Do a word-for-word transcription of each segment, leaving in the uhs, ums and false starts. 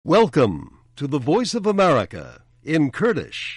Welcome to the Voice of America in Kurdish.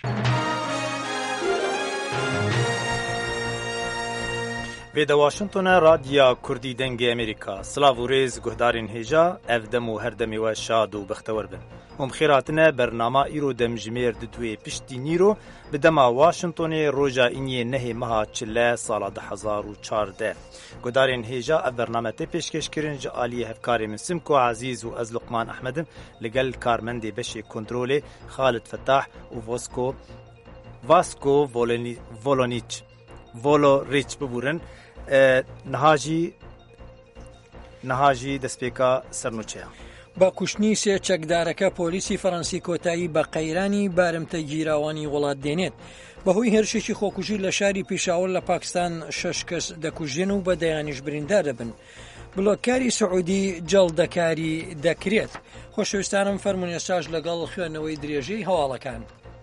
Vê de Washington'a Radya Kurdî dengê Amerîka. Silav û rêz guhdarên hêja, ev dem û her demê we şad û bextewar bin. Hûn xêratine bernama îro demjimêr di duê piştî nîro bi dema Washingtonê roja îniyê nehê meha çile sala di hezar û çardeh. Guhdarên hêja ev bername tê pêşkêşkirin ji aliyê hevkarê min Simko Ezîz û ez Luqman Ehmedin li gel karmendê beşê kontrolê Xalid Fettah û Vosko Vasko Volonic Voloric bibûrin. Niha jî niha jî destpêka sernûçeya. بە کوشتنی سێ چەکدارەکە پۆلیسی فەڕەنسی کۆتایی بە قەیرانی بارمتە گیراوانی وڵات دێنێت. بەهۆی هێرشێکی خۆکوژی لە شاری پیشاوەر لە پاکستان شەش کەس دەکوژێن و بە دەیانیش بریندار دەبن. بڵۆکاری سعودی جەڵدەکاری دەکرێت. خۆشەویستانم فەرموون ئێستاش لەگەڵ خوێندنەوەی درێژەی هەواڵەکان.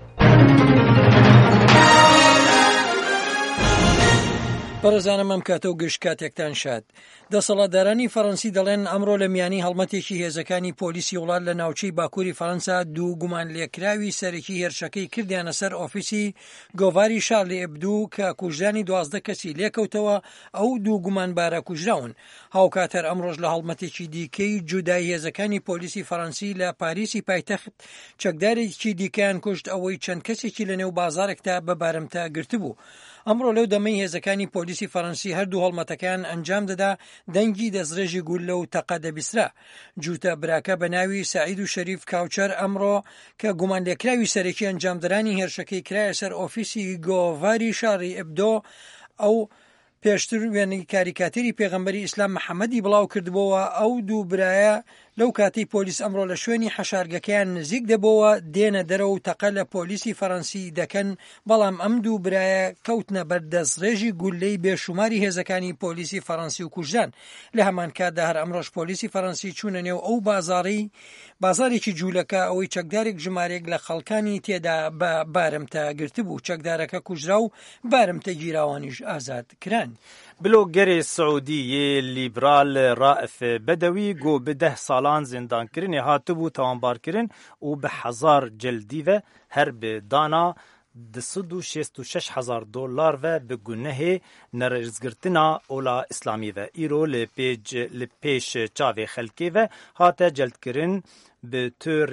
بەڕێزانم ئەم کاتە و گشت کاتێکتان شاد. دەسەڵاتدارانی فەڕەنسی دەڵێن ئەمڕۆ لە میانی هەڵمەتێکی هێزەکانی پۆلیسی وڵات لە ناوچەی باکووری فەڕەنسا دوو گومان لێکراوی سەرەکی هێرشەکەی کردیانە سەر ئۆفیسی گۆڤاری شارلی ئێبدو کە کوژدانی دوازدە کەسی لێکەوتەوە. ئەو دوو گومانبارە کوژراون. هاوکاتەر ئەمڕۆژ لە هەڵمەتێکی دیکەی جودای هێزەکانی پۆلیسی فەڕەنسی لە پاریسی پایتەخت چەکدارێکی دیکەیان کوشت ئەوەی چەند کەسێکی لە نێو بازارێکدا بە بارمتە گرتبوو. ئەمڕۆ لەو دەمەی هێزەکانی پۆلیسی فەڕەنسی هەردوو هەڵمەتەکان ئەنجام دەدا دەنگی دەستڕێژی گول لەو تەقە دەبیسترا. جوتە براکە بە ناوی سعید و شەریف کاوچەر ئەمڕۆ کە گومان لێکراوی سەرەکی ئەنجامدەرانی هێرشەکەی کرایە سەر ئۆفیسی گۆڤاری شاری ئێبدۆ ئەو پێشتر وێنەی کاریکاتێری پێغەمبەری ئیسلام محەممەدی بڵاو کردبەوە. ئەو دوو برایە لەو کاتی پۆلیس ئەمڕۆ لە شوێنی حەشارگەکەیان نزیک دەبەوە دێنە دەرەوە و تەقە لە پۆلیسی فەڕەنسی دەکەن. بەڵام ئەم دوو برایە کەوتنە بەردەستڕێژی گولەی بێشوماری هێزەکانی پۆلیسی فەڕەنسی و کوژدان. لە هەمان کاتدا هەر ئەمڕۆژ پۆلیسی فەڕەنسی چوونە نێو ئەو بازاڕی بازارێکی جوولەکە ئەوەی چەکدارێک ژمارێک لە خەڵکانی تێدا بە بارمتە گرتبوو. چەکدارەکە کوژرا و بارمتە گیراوانیش ئازاد کران. بلوگەرê Siûdî yê lîberal Raif Bedewî got bi deh salan zindankirinê hatibû tawanbarkirin û bi hezar celdî ve her bi dana di sed û şêst û şeş hezar dolar ve bi gunehê nerêzgirtina Ola İslamî ve îro li pêj li pêş çavê xelkê ve hate celdkirin bi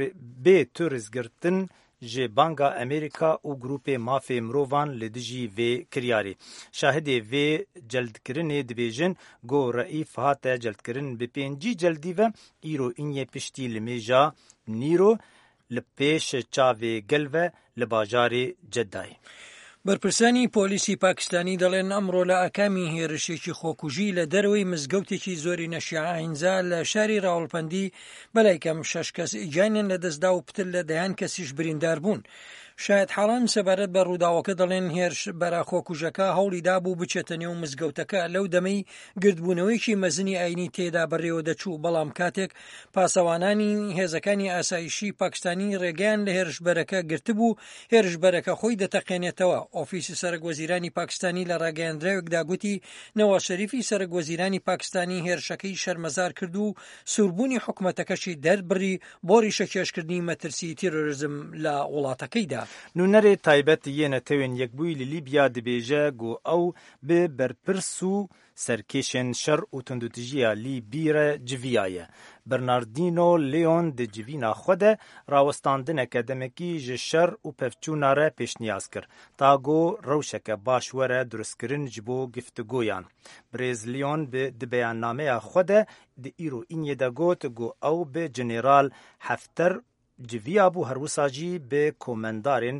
bê tûrîzgirtin ji Banka Amerîka û grupê mafê mirovan li dijî vê kiryarê. Şahidê vê celdkirinê dibêjin got Reîf hate celdkirin bi pêncî celdî ve îro îniyê piştî li mêja Nîro li pêş çavê gel ve li bajarê Ceddayê. بەرپرسانی پۆلیسی پاکستانی دەڵێن ئەمڕۆ لە ئاکامی هێرشێکی خۆکوژی لە دەرەوەی مزگەوتێکی زۆری نەشیعە هینزا لە شاری ڕاوڵپەندی بەلایکەم شەش کەس گیانیان لەدەستدا و پتر لە دەیان کەسیش بریندار بوون. شاید حاڵان سەبارەت بە ڕووداوەکە دەڵێن هێرش بەرا خۆکوژەکە هەوڵی دابوو بچێتە نێو مزگەوتەکە لەو دەمەی گردبوونەوەیکی مەزنی ئاینی تێدا بەڕێوە دەچوو. بەڵام کاتێک پاسەوانانی هێزەکانی ئاسایشی پاکستانی ڕێگەیان لە هێرشبەرەکە گرتبوو هێرشبەرەکە خۆی دەتەقێنێتەوە. ئۆفیسی سەرۆکوەزیرانی پاکستانی لە ڕاگەیاندراوێکدا گوتی نەواز شەریفی سەرۆکوەزیرانی پاکستانی هێرشەکەی شەرمەزار کرد و سووربوونی حکوومەتەکەشی دەربڕی بۆ ڕیشەکێشکردنی مەترسی تیرۆریزم لە وڵاتەکەیدا. نونەرê تایبەت yên netewên yekbûyî li Lîbya dibêje got ew bi berpirs û serkêşên şer û tundutijiya Lîbî re civiya ye. Bernardino Leon di civîna xwe de rawestandineke demekî ji şer û pevçûna re pêşniyaz kir. Ta got rewşeke baş were duristkirin ji bo giftigoyan. Birêz Leon bi di beyannameya xwe de di îro îniyê de got got ew bi Jeneral Hefter civiya bû her wisa jî bi komendarên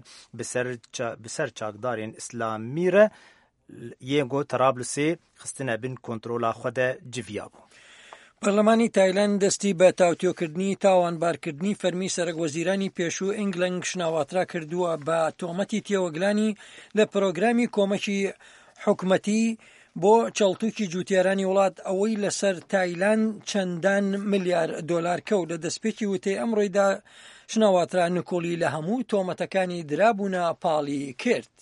bi ser çakdarên İslamî re yên got Trablusê xistine bin kontrola xwe de civiya bû. پەرلەمانی تایلەند دەستی بە تاوتێکردنی تاوانبارکردنی فەرمی سەرۆکوەزیرانی پێشوو ئینگلنگ شناواترا کردووە بە تۆمەتی تێوەگلانی لە پرۆگرامی کۆمەکی حکومەتی بۆ چەڵتوکی جوتیارانی وڵات ئەوەی لەسەر تایلەند چەندان ملیار دۆلار کەوت. لە دەستپێکی وتەی ئەمڕۆیدا شناواترا نکۆڵی لە هەموو تۆمەتەکانی درابوونە پاڵی کرد.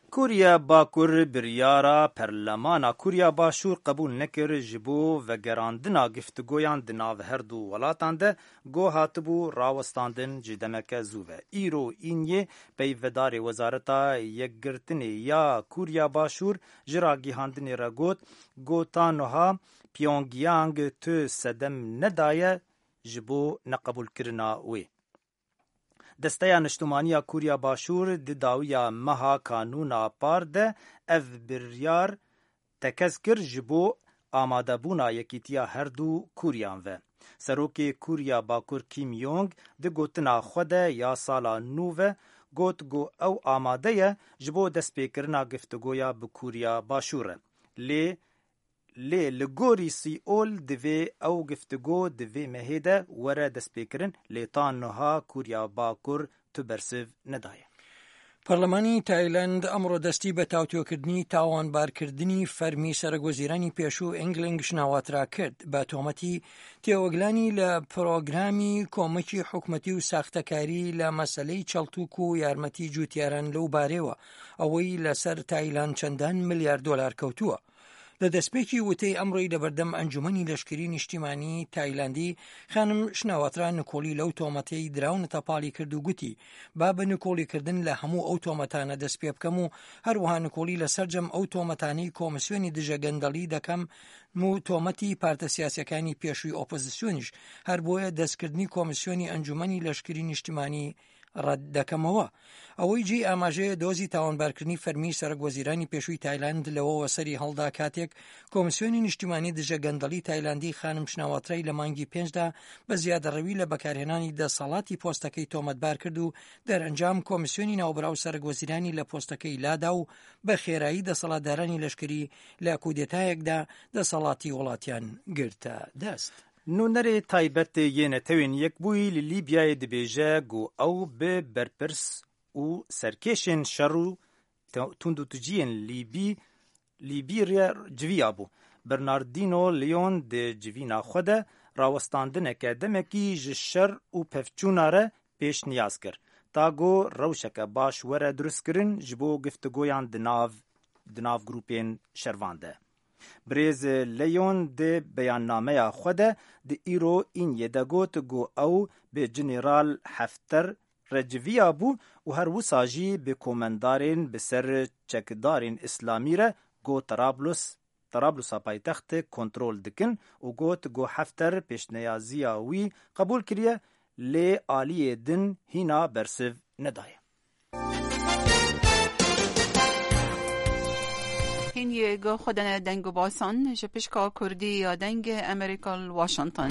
کوریا باکور بریارا پرلمانا کوریا باشور قبول نکر جبو و گراندنا گفتگویان دناو هر دو ولاتان ده گو هاتبو راوستاندن جدمک زوه. ایرو اینیه پیودار وزارتا یکگرتنی یا کوریا باشور جراگی هاندنی را گوت گوتانوها پیونگیانگ تو سدم ندایه جبو نقبول کرنا وی. دستیا نشتمانیا کوریا باشور د داویا مها کانونا پارده اف بریار تکذکر جبو آماده بونا یکیتیا هر دو کوریان و. سروک کوریا باکور کیم یونگ د گوتنا خوده یا سالا نوه گوت گو او آماده جبو دست پیکرنا گفتگویا بکوریا باشوره. لی لی لگوری سیول دوی او گفتگو دوی مهیده وره دست پیکرن لیتان نها کوریا باکور تو برسیو ندایه. پەرلەمانی تایلەند ئەمڕۆ دەستی بە تاوتۆکردنی تاوانبارکردنی فەرمی سەرۆکوەزیرانی پێشوو ئینگلنگ شناواترا کرد بە تۆمەتی تێوەگلانی لە پرۆگرامی کۆمەکی حکومەتی و ساختەکاری لە مەسەلەی چەڵتوک و یارمەتی جوتیاران لەو بارەوە ئەوەی لەسەر تایلەند چەندان ملیار دۆلار کەوتووە. لە دەستپێکی وتەی ئەمڕۆی لەبەردەم ئەنجومەنی لەشکری نیشتیمانی تایلاندی خانم شناواترا نکۆلی لەو تۆمەتەی دراونەتە پاڵی کرد و گوتی با بە نکۆلیکردن لە هەموو ئەو تۆمەتانە دەست پێ بکەم و هەروەها نکۆلی لەسەرجەم ئەو تۆمەتانەی کۆمسیۆنی دژە گەندەڵی دەکەم و تۆمەتی پارتە سیاسیەکانی پێشووی ئۆپۆزیسیۆنیش هەر بۆیە دەستکردنی کۆمسیۆنی ئەنجومەنی لەشکری نیشتیمانی ڕەت دەکەمەوە. ئەوەی جێی ئاماژەیە دۆزی تاوانبارکردنی فەرمی سەرۆکوەزیرانی پێشووی تایلاند لەوەوە سەری هەڵدا کاتێک کۆمسیۆنی نیشتیمانی دژە گەندەڵی تایلاندی خانم شناواترای لە مانگی پێنجدا بە زیادەڕەوی لە بەکارهێنانی دەسەڵاتی پۆستەکەی تۆمەتبار کرد و دەرئەنجام کۆمسیۆنی ناوبراو سەرۆکوەزیرانی لە پۆستەکەی لادا و بە خێرایی دەسەڵاتدارانی لەشکری لە کودێتایەکدا دەسەڵاتی وڵاتیان گرتە دەست. نونەرێ تایبەت یێنەتەوێن یەکبووی لە لیبیایە دەبێژە گو ئەو بە بەرپرس و سەرکێشێن شەڕ و توندوتجیên لیبی لیبیریا جویا bû. Bernardino Leon di civîna xwe de rawestandineke demekî ji şer û pevçûna re pêşniyaz kir. Ta got rewşeke baş were duristkirin ji bo giftigoyan di nav di nav grûpên şervan de. Birêz Leon di beyannameya xwe de di îro Îniyê de got got ew bi Jeneral Hefter reciviya bû û her wisa jî bi komendarên bi ser çekdarên İslamî re got Trablus Trablusa paytextê kontrol dikin û got got Hefter pêşneyaziya wî qebûl kiriye lê aliyê din hîna bersiv nedaye. این یه گو خودن دنگو باسان جپشکا کردی یا دنگ امریکا واشنطن.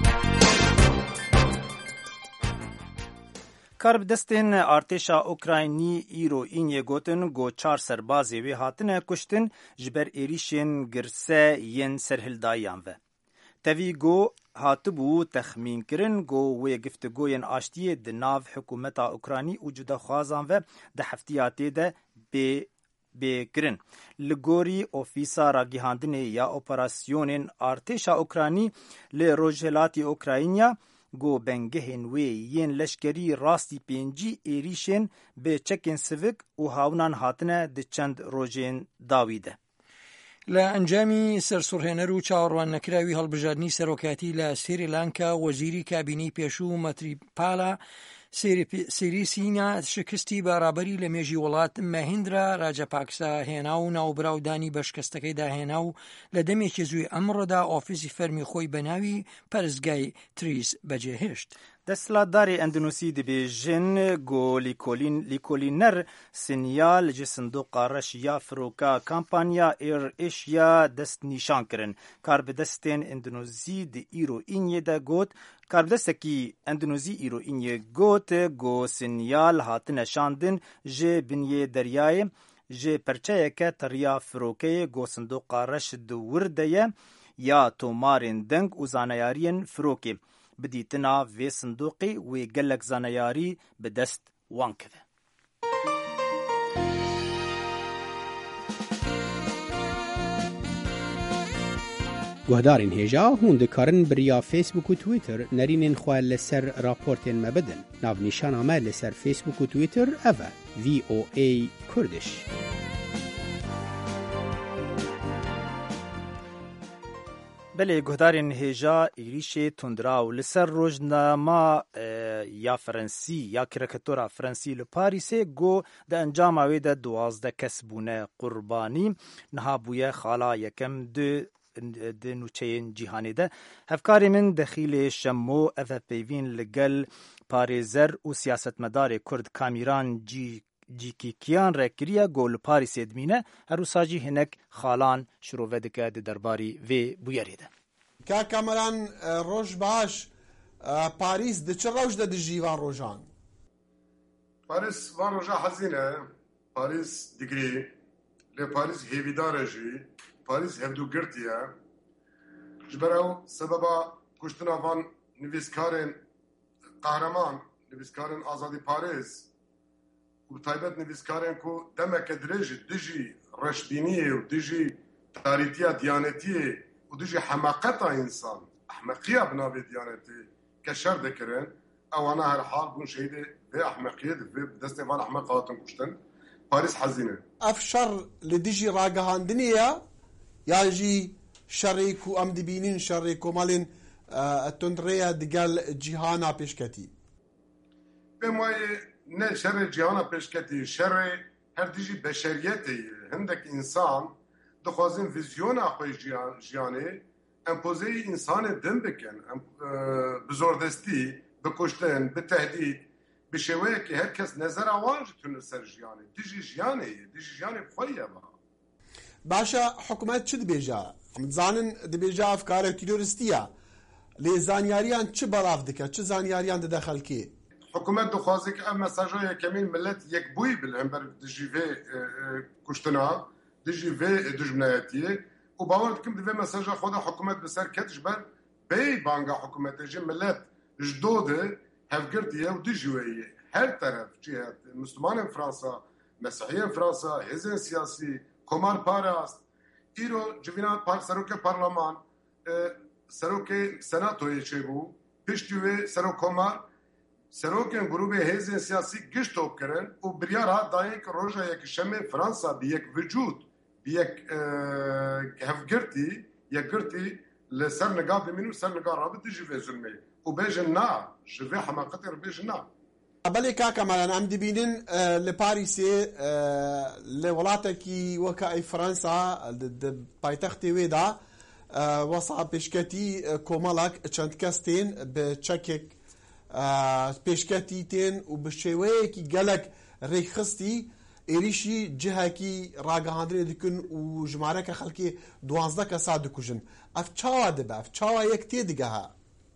Karb destên artêşa Ukraynî îro Îniyê gotin got çar serbazê wê hatine kuştin ji ber êrişên girse yên serhildayiyan ve. Tevî got hatibû texmînkirin got wê giftigoyên aştiyê di nav hikûmeta Ukraynî û cudaxwazan ve di heftiya tê de bê bêkirin. Li gorî ofîsa ragihandinê ya operasyonên artêşa Ukraynî li Rojhilatê Ukrayna got bengehên wê yên leşkerî rastî pêncî êrişên bi çekên sivik û hawnan hatine di çend rojên dawî de. لە ئەنجامی سەرسوڕهێنەر و چاوەڕوان نەکراوی هەڵبژاردننی سەرۆکاتی لە سریلانکا وەزیری کابینەی پێشوو مەتریپالا سیریسینا شکستی بارابەری لە مێژی وڵات مەهیندرا راجەپاکسا هێنا و ناوبراودانی بە شکستەکەی داهێنا و لە دەمێکی زووی ئەمڕۆدا ئۆفیسی فەرمی خۆی بەناوی پەرزگای تریس بەجێهێشت. دەسەڵاتدارê Endonûsî dibêjin got lîkolîner sinyal ji sindoqa reşiya firoka kampanya Air Asia dest nîşan kirin. Karbidestên Endonûsî di îro Îniyê de got Karbidestekî Endonûsî îro Îniyê got got sinyal hatine şandin ji biniyê deryayê ji perçeyeke teriya firokeyê got sindoqa reş di wir de ye ya tomarên deng û zaneyariyên firokê. بدیتنا وی صندوقی وی گلک زانیاری به دست وان کده. گهدارین هیجا هون دکارن بریا فیسبوک و تویتر نرینین خواه لسر راپورتین مبدن. ناو نیشان آمه لسر فیسبوک و تویتر اوه وی او ای کردش. بله گهدارین هجا ایریش تندراو لسر روزنامه یا فرانسی یا کرکتورا فرانسی لپاریسه گو ده انجام آوی ده دوازده کس بونه قربانی نها بویه خالا یکم دو ده نوچین جیهانی ده هفکاری من دخیل شمو اف پیوین لگل پاریزر و سیاست مدار کرد کامیران جی جیکیکیان رکریه گول پاریس ادمینه هر ساجی هنک خالان شروع ودکه ده درباری وی بویریده که کامران روش باش پاریس ده چه روش ده ده جیوان روشان پاریس وان روشا حزینه پاریس دیگری لی پاریس هیویداره جی پاریس هفدو گرتیه جبراو سببا کشتنا وان نویسکارن قهرمان نویسکارن آزادی پاریس و تایبت نویسکارن کو دمک درج دجی رشدینیه و دجی تاریتیه دیانتیه و دجی حماقت انسان احمقیه بنابه دیانتی که شر دکرن اوانا هر حال بون شهیده به احمقیه به دسته وان احمقاتن کشتن پاریس حزینه اف شر لدجی راگهاندنیه یا جی شری کو ام دبینین شری کو مالین تندریا دگل جیهانا پیشکتی به مای نه شر جیهانا پیشکتی شر هر دیجی بشریتی هندک انسان دخوازن ویزیون اخوی جیانه امپوزه انسان دم بکن بزردستی بکشتن بتهدید بشوه که هر کس نظر آوانج تونه سر جیانه دیجی جیانه دیجی جیانه بخویه با باشا حکومت چه دبیجا زانن دبیجا افکار تیروریستیه لی زانیاریان چه بلاف دکه چه زانیاریان ده دخل که حکومت دخوازه که ام مساجای کمیل ملت یک بوی بالهمبر دجی وی کشتنا دجی وی دجمنایتیه و باور دکم دوی مساجا خود حکومت بسر کتش بر بی بانگا حکومت دجی ملت جدوده هفگردیه و دجی ویه هر طرف جهت مسلمان فرانسا مسیحی فرانسا هزین سیاسی کمار پاراست ایرو جوینا پار سروک پارلمان سروک سناتوی چه بو پشتیوه سروک کمار سروکن گروه هزین سیاسی گشت توب کرن و بریار ها داین که روژا یک شمه فرانسا بی یک وجود بی یک هفگرتی یک گرتی لسر نگاه بمینو سر نگاه رابط دی جوه ظلمه و بیجن نا جوه حماقتی رو بیجن نا بله کاکا مالان ام دبینن لپاریسی لولاتکی وکا ای فرانسا پایتختی ویدا وصا پیشکتی کومالک چند کستین به چکک پیشکتی تین و به شویه کی گلک ریخستی ایریشی جهکی راگهاندری دکن و جماره که خلکی دوازده کسا دکوشن اف چاوا دبه اف چاوا یک تی دیگه ها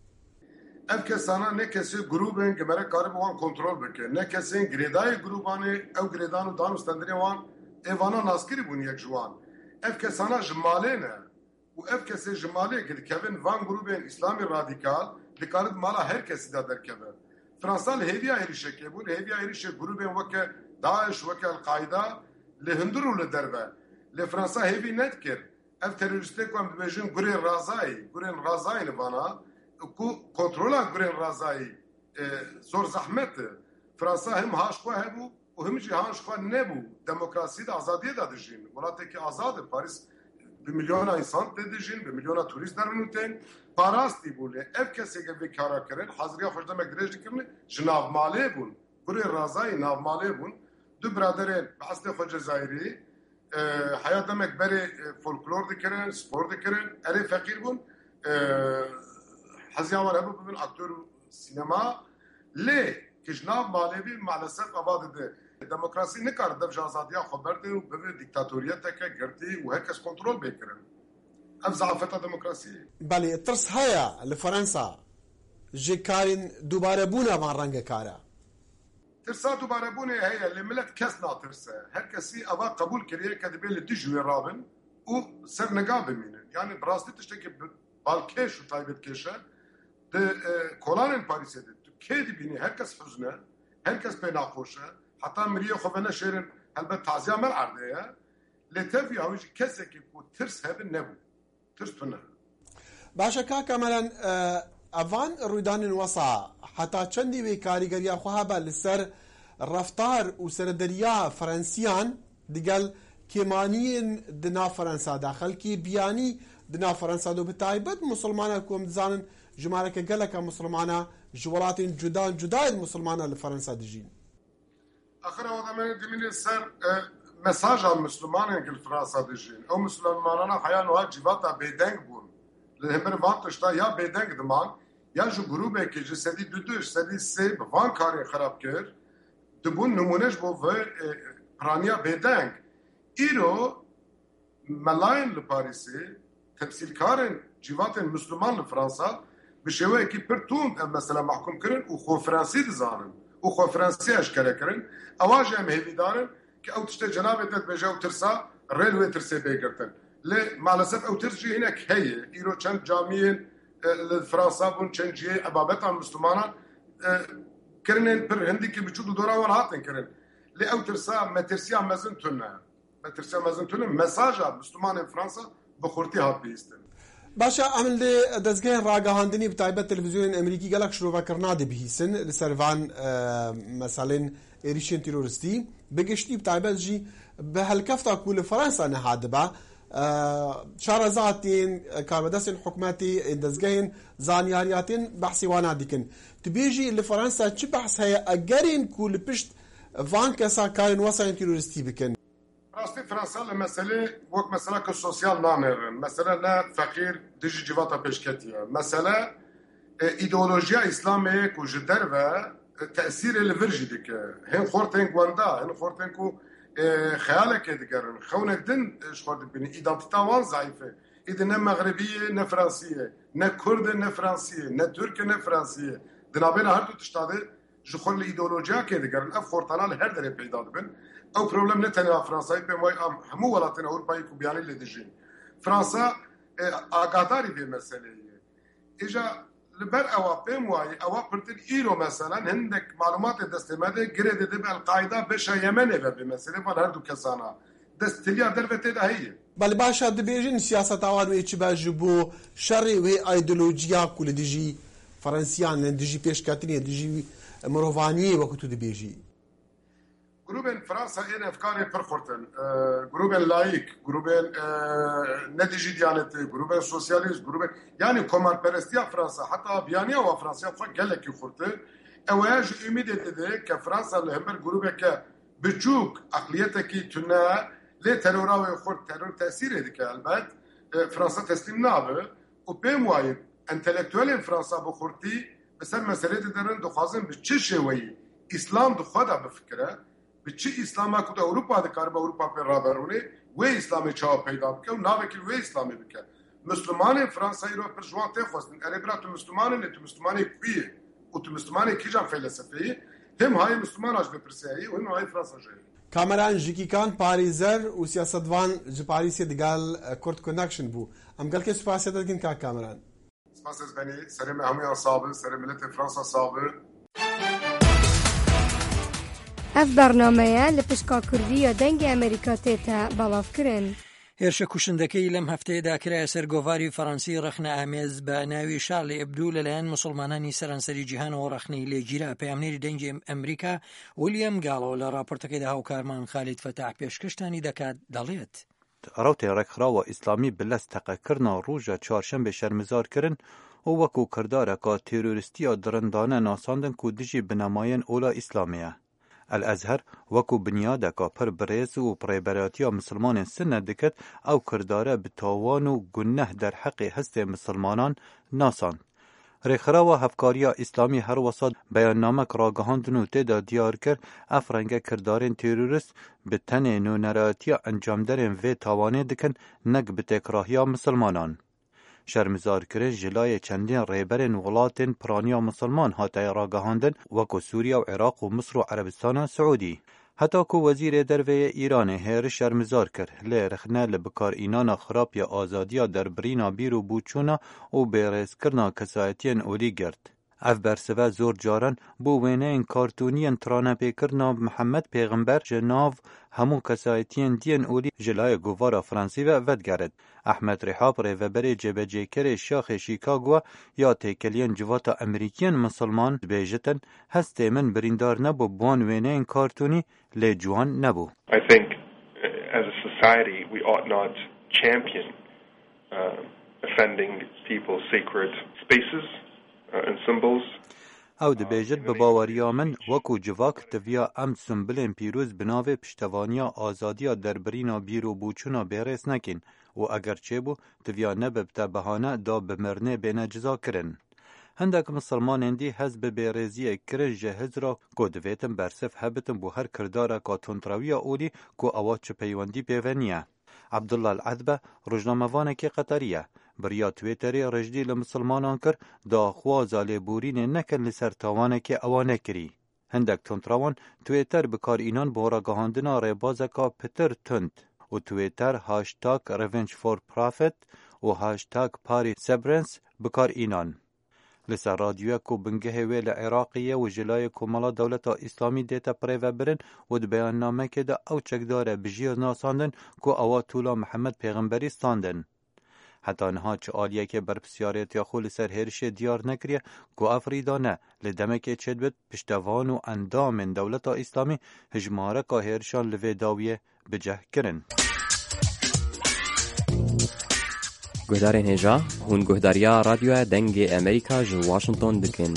اف کسانا نه کسی گروبن که برای کار بوان کنترول بکن نه کسی گریدای گروبانه او گریدانو دانو ستندری وان ایوانا ناسکری بون یک جوان اف کسانا جماله نه و اف کسی جماله که کبن وان گروبن اسلامی رادیکال دکارد مالا هر کسی دا در کبن فرانسا لهیویا ایریشه که بود لهیویا ایریشه گروبن وکه داعش وکه القاعده لهندرو لدربه لفرانسا هیوی ند کرد اف تروریسته کم ببیجن گرین رازایی گرین رازایی نوانا کنترولا گرین رازایی زور زحمت فرانسا هم هاشخوا هبو و هم جی هاشخوا نبو دموکراسی دا آزادی دا دجین ولاتی که آزاد پاریس به میلیون انسان دجین به میلیون توریست در منوتین پاراستی بوله اف کسی که بیکارا کرن حاضریا خوش دمک درج کرن جناب ماله بون گرین رازایی ناو ماله بون دو برادرین بحث خود جزایری حیات دمک بری فولکلور دکرن سپور دکرن اری فقیر بون حزیاوان هبو ببین اکتور سینما لی که جناب مالوی معلسف آباد ده دموکراسی نکارد دف جازادیا خبر ده و ببین دیکتاتوریت تکه گرتی و هرکس کنترول بکرن اف ضعفت دموکراسی بله ترس هیا لفرانسا جی کارین دوباره بونا من رنگ کارا ترسا دوباره بونه هي اللي ملت كاس ناطرسه هر كسي ابا قبول كريه كدبي اللي تجوي رابن و سر نقاب مين يعني براستي تشتكي بالكيش وطيبت كيشه ده كولان باريس ده كيد بيني هر كس حزنه هر كس بيناقوشه حتى مريو خبنا شيرن البته تعزيه مر عرضيه لتفي هوج كسك كو ترس هب النبو ترس تنه باشا كاكا مالن اوان رویدان وسا حتی چندی وی کاریگریا خواه با لسر رفتار و سردریا فرانسیان دیگل کمانین دنا فرانسا داخل کی بیانی دنا فرنسا دو بتایبەت مسلمانە کۆم دزانن ژمارەکە گەلەکە مسلمانە ji welatên cuda cudayên مسلمانە li Fransa dijîn. Axir ew demê dimînê ser mesaja Müslümanên li Fransa dijîn. Ew Müslümana heya niha civata bêdeng bûn. Li hember van tişta ya bêdeng diman ya ji grûpekê ji sedî du du sedî sê bi van karê xerab kir dibûn numûne ji bo vê piraniya bêdeng. Îro melayên li Parîsê temsîlkarên civатên Müslüman li Fransa bi şêweyekî pir tund em mesela mahkum kirin û xwe Fransî dizanin û xwe Fransî eşkere kirin. Ewa jî em hêvîdarin ki ew tiştê cenabê te dibêje ew tirsa rê li wê tirsê bêgirtin. Lê malesef ew tirs jî hinek heye. Îro çend camiyên li Fransa bûn çend cihê ebabeta Müslümanan kirinên pir hindîkî biçûk li dora wan hatin kirin. Lê ew tirsa metirsiya mezin tune. Metirsiya mezin tune mesaja Müslümanên Fransa bi xurtî hat bihîstin. Başa em li dezgehên ragihandinî bi taybet televîzyonên Amerîkî gelek şîrovekirina dibihîsin li ser van meselên êrişên teroristî bi giştî bi taybet jî bi helkefta ku li Fransa niha dibe şarazatên karbedestên hikûmetê dezgehên zanyariyatên behsî wan dikin. Tu bêjî li Fransa çi behs heye egerên ku li pişt van kesa karên wesayên teroristî bikin? Rastî Fransa li meselê wek mesela ku sosyal nanêrin. Mesela ne feqîr dijî civata pêşketiye. Mesela îdeolojiya İslamê ku ji derve tesîrê li vir jî dike. Hin xortên gwenda, hin xortên ku xeyalekê digerin. Xewnek din ji xwe dibînin. İdentîta wan zayîf e. Îdî ne Meğrebî ye ne Fransî ye. Ne Kurd e ne Fransî ye. Ne Türk e ne Fransî ye. Di navbêne her du tişta de ji xwe li îdeolojiyakê digerin. Ev xortana li her derê peyda dibin. Ew problem ne tenê Fransayê pê wayê am hemû welatên Ewropayê ku biyanî lê dijîn. Fransa agadarî vê meseleyê ye. Îja li ber ewa pêm wayê ewa pirtir îro meselan hindek malumatê destê me de girê de dibe El-Qaîda beşa Yemenê ve vê meselê van her du kesana. Destiliya derve tê de heye. Belê başa dibêjin siyaseta wan wê çi be ji bo şerê wê îdeolojiya ku li dijî Fransiyan li dijî pêşketinê dijî mirovaniyê wekû tu dibêjî. Grûpên Fransa ên efkarê pir xurtin. Grûpên layîk, grûpên nedijî diyanetî, grûpên sosyalîst, grûpên yanî komarperestiya Fransa heta biyaniya wa Fransaya xwe gelekî xurtir. Ew ya ji ümîdê dide ke Fransa li hember grûpeke biçûk aqliyetekî tune lê terora wê xurt teror tesîrê dike elbet. Fransa teslîm nabe û pêm wayê entelektüelên Fransa bi xurtî bi ser meselê diderin dixwazin bi çi şêweyî İslam di xwe de bifikire. Bi çi İslam'a ku da Ewropa dikaribe Ewropa pê raberûnê wê İslamê çawa peyda bike û navekî wê İslamê bike. Müslümanên Fransayê ro pir ji wan tê xwestin. Erê bira tu Müslümanên lê tu Müslümanê kû yê û tu Müslümanê kîjan felsefeyê hem hayê Müslümana ji bêpirsiyayê û hem hayê Fransa jî. Kameran Jikîkan parîzer û siyasetvan ji Parîsê digal Kurd Connection bû. Em gelkê spasiya te dikin ka kameran. Spas ez benî serê me hemûyan sabir, serê milletê Fransa sabir. Ev bernameya li pişka Kurdiya dengê Amerîka tête belavkirin. هێرشە کوشندەکەی لەم هەفتەیەدا کرایە سەر گۆڤاری فەڕەنسی ڕەخنە ئامێز بە ناوی شارلی ئێبدو لەلایەن مسلمانانی سەرانسەری جیهانەوە ڕەخنەی لێگیرا. پەیامنێری دەنگی ئەمریکا ویلیام گاڵۆ لە راپۆرتەکەیدا هاوکارمان خالید فەتاح پێشکەشتانی دەکات دەڵێت ڕەوتێ ڕێکخراوە ئیسلامی بلەست تەقەکردنا ڕۆژە چوارشەمبێ شەرمزارکردن و وەکو کردارێکا تێرۆریستیە درندانە ناساندن ku dijî binêmayên ola îslamê. El-Ezher wekû binyadeka pir birêz û pirêberatiya misilmanên Sinne dikir ew kirdare bi tawan û guneh derheqê hestê misilmanan nasand. Rêxirawa Hevkariya İslamî her wesa beyannamek ragihandin û têda diyar kir ev renge kirdarên terorîst bi tenê nûneratiya encamderên vê tawanê dikin nek bi têkirahiya misilmanan. Şermizarkirin ji layê çendên rêberên welatên piraniya misilman hatiye ragihandin wekû Sûriya û Iraq û Misr û Erebistana Siûdî. Heta ku Wezîrê Derveyê Îranê hêrî şermizar kir lê rixne li bikarînana xirab ya azadiya derbirîna bîr û bûçûna û bêrêzkirina kesayetiyên olî girt. Ev bersive zor caran bû wêneyên kartûniyên tranepêkirina Mihemed Pêxember ji nav hemû kesayetiyên diyên olî ji layê govara Fransî ve vedgerin. Ehmed Rihab rêveberê cebecêkerê şaxê Şîkago ya têkeliyên civata Emerîkiyên misilman dibêjitin hestê min birîndar nebû bi wan wêneyên kartûnî lê ciwan nebû. I think as a society we ought not champion uh, offending people's sacred spaces uh, and symbols. او دبیجت به باوریا من وکو جواک تویا ام سنبلین پیروز بناوه پشتوانیا آزادیا دربرینا بیرو بوچونا بیرس نکین و اگر چه بو تویا نببتا بهانه دا بمرنه بین جزا کرن. هندک مسلمان دی حزب بیرزی کرن جهز را کو دویتن برسف هبتن بو هر کردارا کا تونتراویا اولی کو اوا چه پیوندی پیونیه. عبدالله العذبه روزنامه‌وانه که قطریه بریا تویتری رجدی لمسلمانان کر دا خوازا لیبورین نکن لسر تاوانه که اوانه کری. هندک تونتراوان تویتر بکار اینان بورا گهاندنا ریبازکا پتر تند و تویتر هاشتاگ ریونج فور پرافت و هاشتاگ پاری سبرنس بکار اینان. لسر رادیویا کو بنگه ویل عراقیه و جلای کمالا دولتا اسلامی دیتا پریوه برن و د بیان نامه که دا او چکداره بجیر ناساندن کو اوا طولا محمد پیغمبری ستاندن. حتی انها چه آلیه که بر بسیاریت یا خول سر هرش دیار نکریه کو افریدانه لدمه که چید بید پشتوان و اندام دولتا اسلامی هجماره که هرشان لوی داویه بجه کرن. گهدارین هجا هون گهداریا رادیو دنگ امریکا جو واشنطن دکن.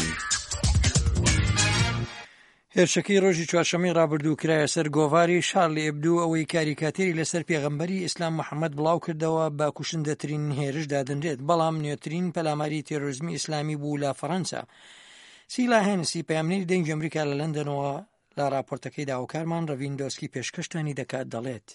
هێرشەکەی ڕۆژی چوارشەمەی ڕابردوو کرایە سەر گۆڤاری شارلی ئێبدو ئەوەی کاریکاتێری لەسەر پێغەمبەری ئیسلام محەممەد بڵاو کردەوە با کوشندەترین هێرش دادنرێت بەڵام نوێترین پەلاماری تێرۆریزمی ئیسلامی بوو لە فەڕەنسا. سیلا هێنسی پەیامنەری دەنگی ئەمریکا لە لەندەنەوە لە راپۆرتەکەی داواکارمان ڕەڤین دۆسکی پێشکەشتانی دەکات دەڵێت.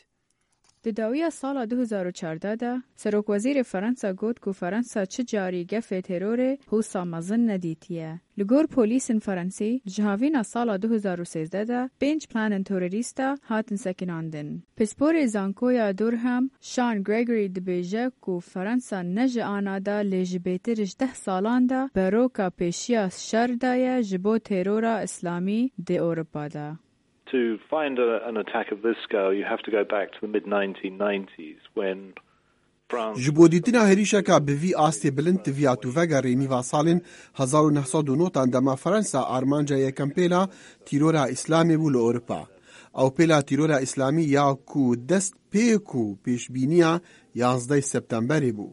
Di dawiya sala du hezar û çardeh de Serokwezîrê Fransa got ku Fransa çi carî gefê terorê hûsa mezin nedîtiye. Li gor polîsên Fransî ji havîna sala du hezar û sêzdeh de pênc planên terorîsta hatin sekinandin. Pisporê Zankoya Durham Sean Gregory dibêje ku Fransa ne ji ana da lê ji bêtir ji deh salan da beroka pêşiya şer daye ji bo terora İslamî di Ewropa da. To find a, an attack of this scale, you have to go back to the mid nineteen nineties when France... ji bo dîtina herîşeka bi vî astê bilind tiviya tûvega rênîva salên hezar û neh sed û notan dema Fransa armanca yekem pêla tîrora Îslamê bû li Ewropa. Ew pêla tîrora Îslamî ya ku dest pê ku pêşbîniya yanzdeh septemberê bû.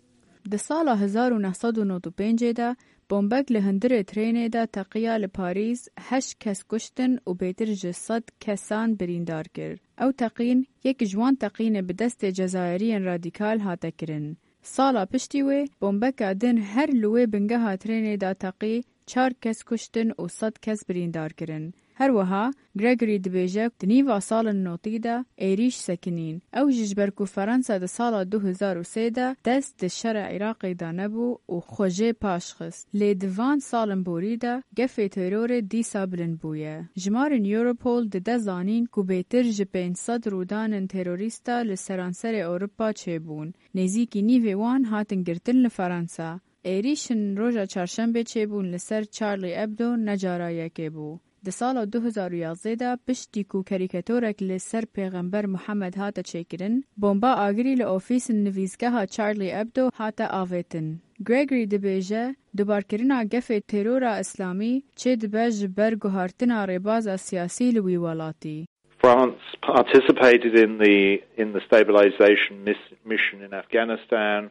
Di sala hezar û neh sed û nod û pêncê de bombek li hundirê trênê de teqiya li Parîs heşt kes kuştin û bêtir ji sed kesan birîndar kir. Ew teqîn yek ji wan teqînê bi destê Cezayiriyên radîkal hate kirin. Sala piştî wê bombeka din her li wê bingeha trênê de teqî çar kes kuştin û sed kes birîndar kirin. Her wiha Gregory dibêje di nîva salên notî de êrîş sekinîn. Ew jî ji ber ku Fransa di sala du hezar û sê de dest di şera Iraqê de nebû û xwe jê paş xist. Lê di van salên borî de gefê terorê dîsa bilind bûye. Jimarên Europol dide zanîn ku bêtir ji pênc sed rûdanên terorîsta li seranserê Ewropa çêbûn. Nêzîkî nîvê wan hatin girtin li Fransa. Êrîşên roja çarşembê çêbûn li ser Charlie Hebdo necara yekê bû. Di sala du hezar û yazdeh de piştî ku karîketorek li ser pêxember Muhammed hate çêkirin, bomba agirî li ofîsên nivîsgeha Charlie Hebdo hate avêtin. Gregory dibêje dubarkirina gefê terora İslamî çê dibe ji ber guhartina rêbaza siyasî li wî welatî. France participated in the in the stabilization mission in Afghanistan.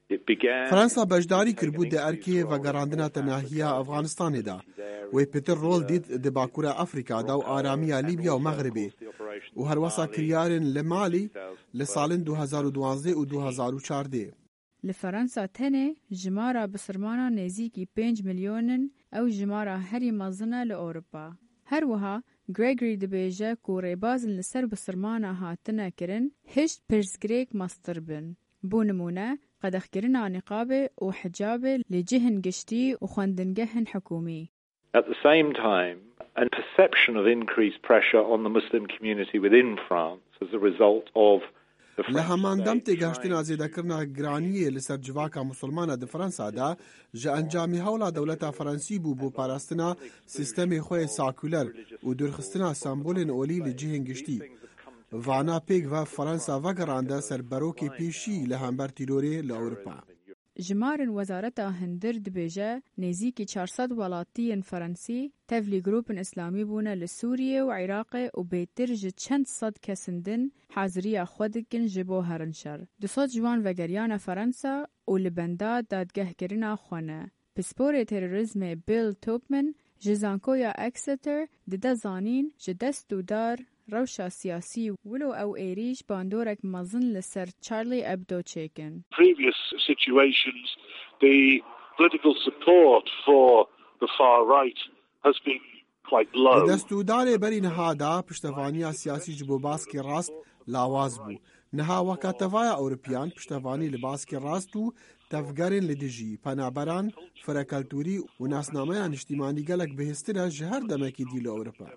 Fransa beşdarî kirbû di erkê vegerandina tenahiya Efganistanê de. Wê pêtir rol dît di Bakûra Afrika da û aramiya Libya û Megribê û herwesa kiryarên li Malî li salên du hezar û duwazdeh û du hezar û çardeh. Li Fransa tenê jimara bisirmana nêzîkî pênc milyonin ew jimara herî mezin e li Ewropa. Her wiha Gregory dibêje ku rêbazên li ser bisirmana hatine kirin hişt pirsgirêk mestir bin. Bû nimûne qedexkirina nîqabê û hicabê li cihên giştî û xwendingehên hikûmî. At the same time, a perception of increased pressure on the Muslim community within France as a result of the Li heman dem têgeştina zêdekirina giraniyê li ser civaka musulmana di Fransa de ji encamê hewla dewleta Fransî bû bû parastina sîstemê xwe yê sekûler û dûrxistina sembolên olî li cihên giştî. Vana pêk ve Fransa vegerande ser berokê pêşî li hember tîrorê li Ewropa. جمارن وزارتا هندر دبیجه نزیکی چهارصد ولاتیین فرانسی تفلی گروپن اسلامی بونه لسوریه و عراق و بیتر جه چند صد کسندن حاضری خودکن جبو هرنشر. دو صد جوان وگریان فرانسا و لبندا دادگه کرنا خونه. پسپور تروریسم بیل توپمن جزانکویا اکستر دده زانین جه دستو دار روشا سیاسی ولو او ایریش باندورک مزن لسر چارلی ابدو چیکن. Previous situations, the political support for the far right has been quite low. دستودار برین هادا پشتوانی سیاسی جبو باسکی راست لاواز بو. نها وکاتوای اوروپیان پشتوانی لباسکی راست و تفگرین لدیجی پنابران فرکلتوری و ناسنامه اجتماعی گلک بهستره جهر دمکی دیل اوروپا.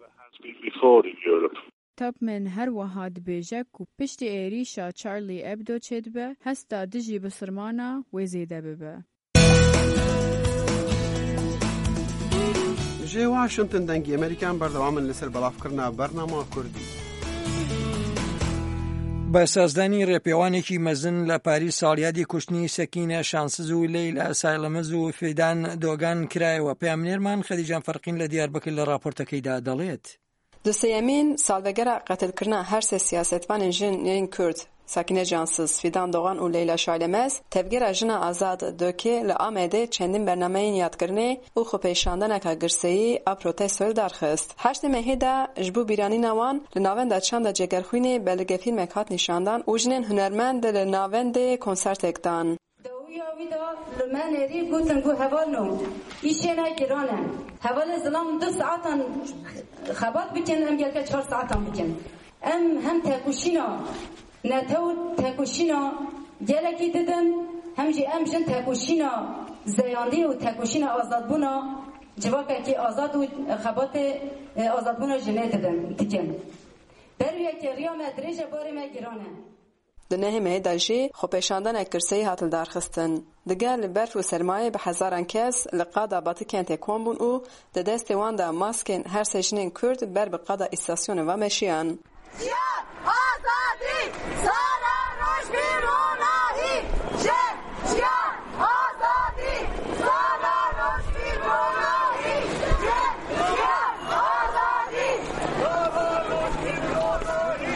تاب من هر وهاد بیجک و پشت ایریشا چارلی ابدو چید به هستا دجی بسرمانا و زیده ببه. جه واشنطن دنگی امریکان بردوامن لسر بلاف کرنا برنامه کردی. بە سازدانی ڕێپێوانێکی مەزن لە پاریس ساڵیادی کوشتنی سەکینە شانسز و لەیلا سایلەمەز و فێدان دۆگان کرایەوە. پامنێرمان خەدیجان فەرقین لە دیاربەکر لە راپۆرتەکەیدا دەڵێت. دوسەیەمین ساڵڤەگەرە قەتلکردنا هەر سێ سیاسەتوانên ژنên Kurd Sakine Cansız, Fidan Doğan û Leyla Şalemez tevgera jina azad dökê li Amedê çendîn bernameyên yadkirinê û xwepêşandaneka girseyî a protestoyê darxist. Heştê mehê de ji bo bîranîna wan li navenda çanda Cegerxwînê belge fîlmek hat nîşandan û jinên hunermend li navendê konsertek dan. Dawîya wî da li me nêrî gotin ku hevalno îşê giran e. Hevalê zilam du saatan xebat bikin em gelke çar saatan bikin. Em hem tekuşîna نتو تکوشینا گلکی دیدن همجی امجن تکوشینا زیاندی و تکوشینا آزادبونا جواکه که آزاد و خبات آزادبونا جنه دیدن دیگن برویه که ریا مدرجه باری مگیرانه دنه مه داجی خۆپێشاندن کرسی هاتل دارخستن دگه لبرف و سرمایه به هزاران کس لقادا باتی کنت کن بون او دست وان دا ماسکن هر سجنین کرد بر به قادا استاسیون و مشیان جیان آزادی سارا روش بیروناهی جیان آزادی سارا روش بیروناهی جیان آزادی سارا روش بیروناهی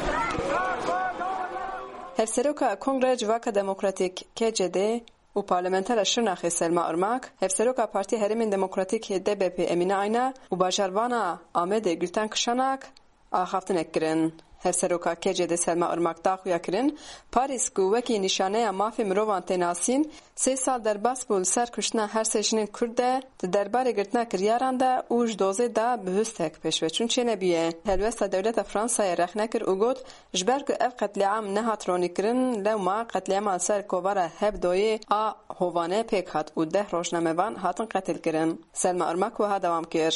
هفسروکا کنگره جواکا دموکراتیک که جده و پارلمانتر شرناخی سلما ارماک هفسروکا پارتی هرمین دموکراتیک دی بی پی امینه آینا و باجروانا آمد گلتن کشاناک آخافتنک کرن. هفسروکا که جده سلما ارماک داخویا کرن پاریس گو وکی نشانه مافی مروان تناسین سه سال در باس بول سر کشتنا هر سجنین کرده درباره گرتنا کریاران ده اوش دوزه ده بهستک پشوه چون چه نبیه هلوستا دولت فرانسای رخنه کر او گوت جبرگ اف قتل عام نهات رونی کرن لو ما قتل عام سر کوباره هب دوی آ هوانه پیک هات و ده روشنامه وان هاتن قتل کرن. سلما ارماک و ها دوام کر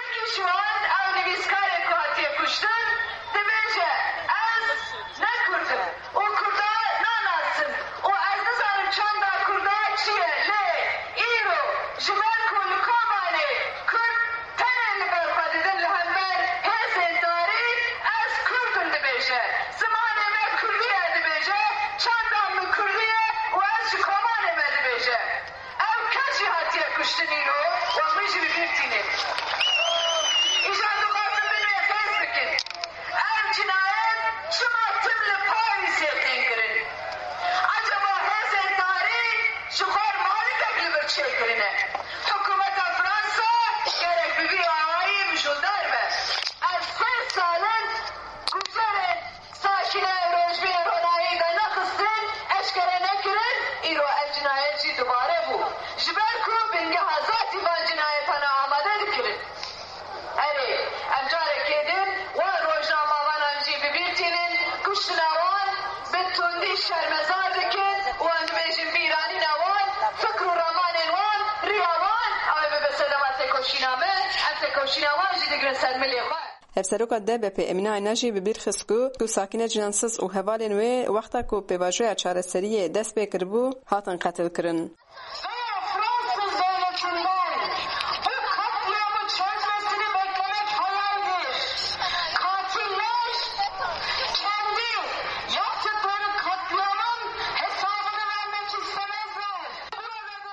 هفسروکا ده به پی امینه اینجی ببیر خسکو کو ساکنه جنسز و هوالین وی وقتا کو پیواجوی چاره سریه دست بکر بو هاتن قتل کرن.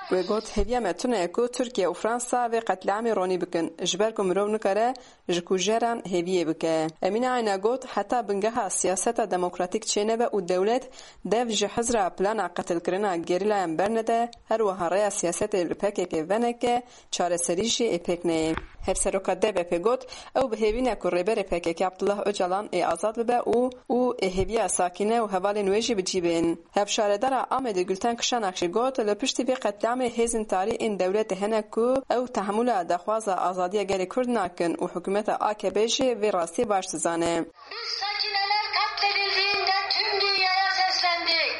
وگوت هویه متونه کو ترکیه و فرانسا و قتلعام رونی بکن جبر کو مرو نکره جکو جران هویه بکه امین عینا گوت حتی بنگه سیاست دموکراتیک چینه و او دولت دف جهزرا پلان قتل کرنا گریلا برنده هر وهاره سیاست الپک ونکه چاره سریجی اپکنه هفسروکا دب پگوت او به هوینه کو ریبر پک عبدالله اجلان ای آزاد به او او هویه ساکنه و حوال نویجی بجیبن هفشاردار آمد گلتن کشان اخشی گوت لپشتی به قتلعام هزن تاری این دولت هنکو او تحمل دخواز آزادی گری کرد ناکن و حکومت آکبیجی و راستی باش زانه. Sakineler katledildiğinde tüm dünyaya seslendik.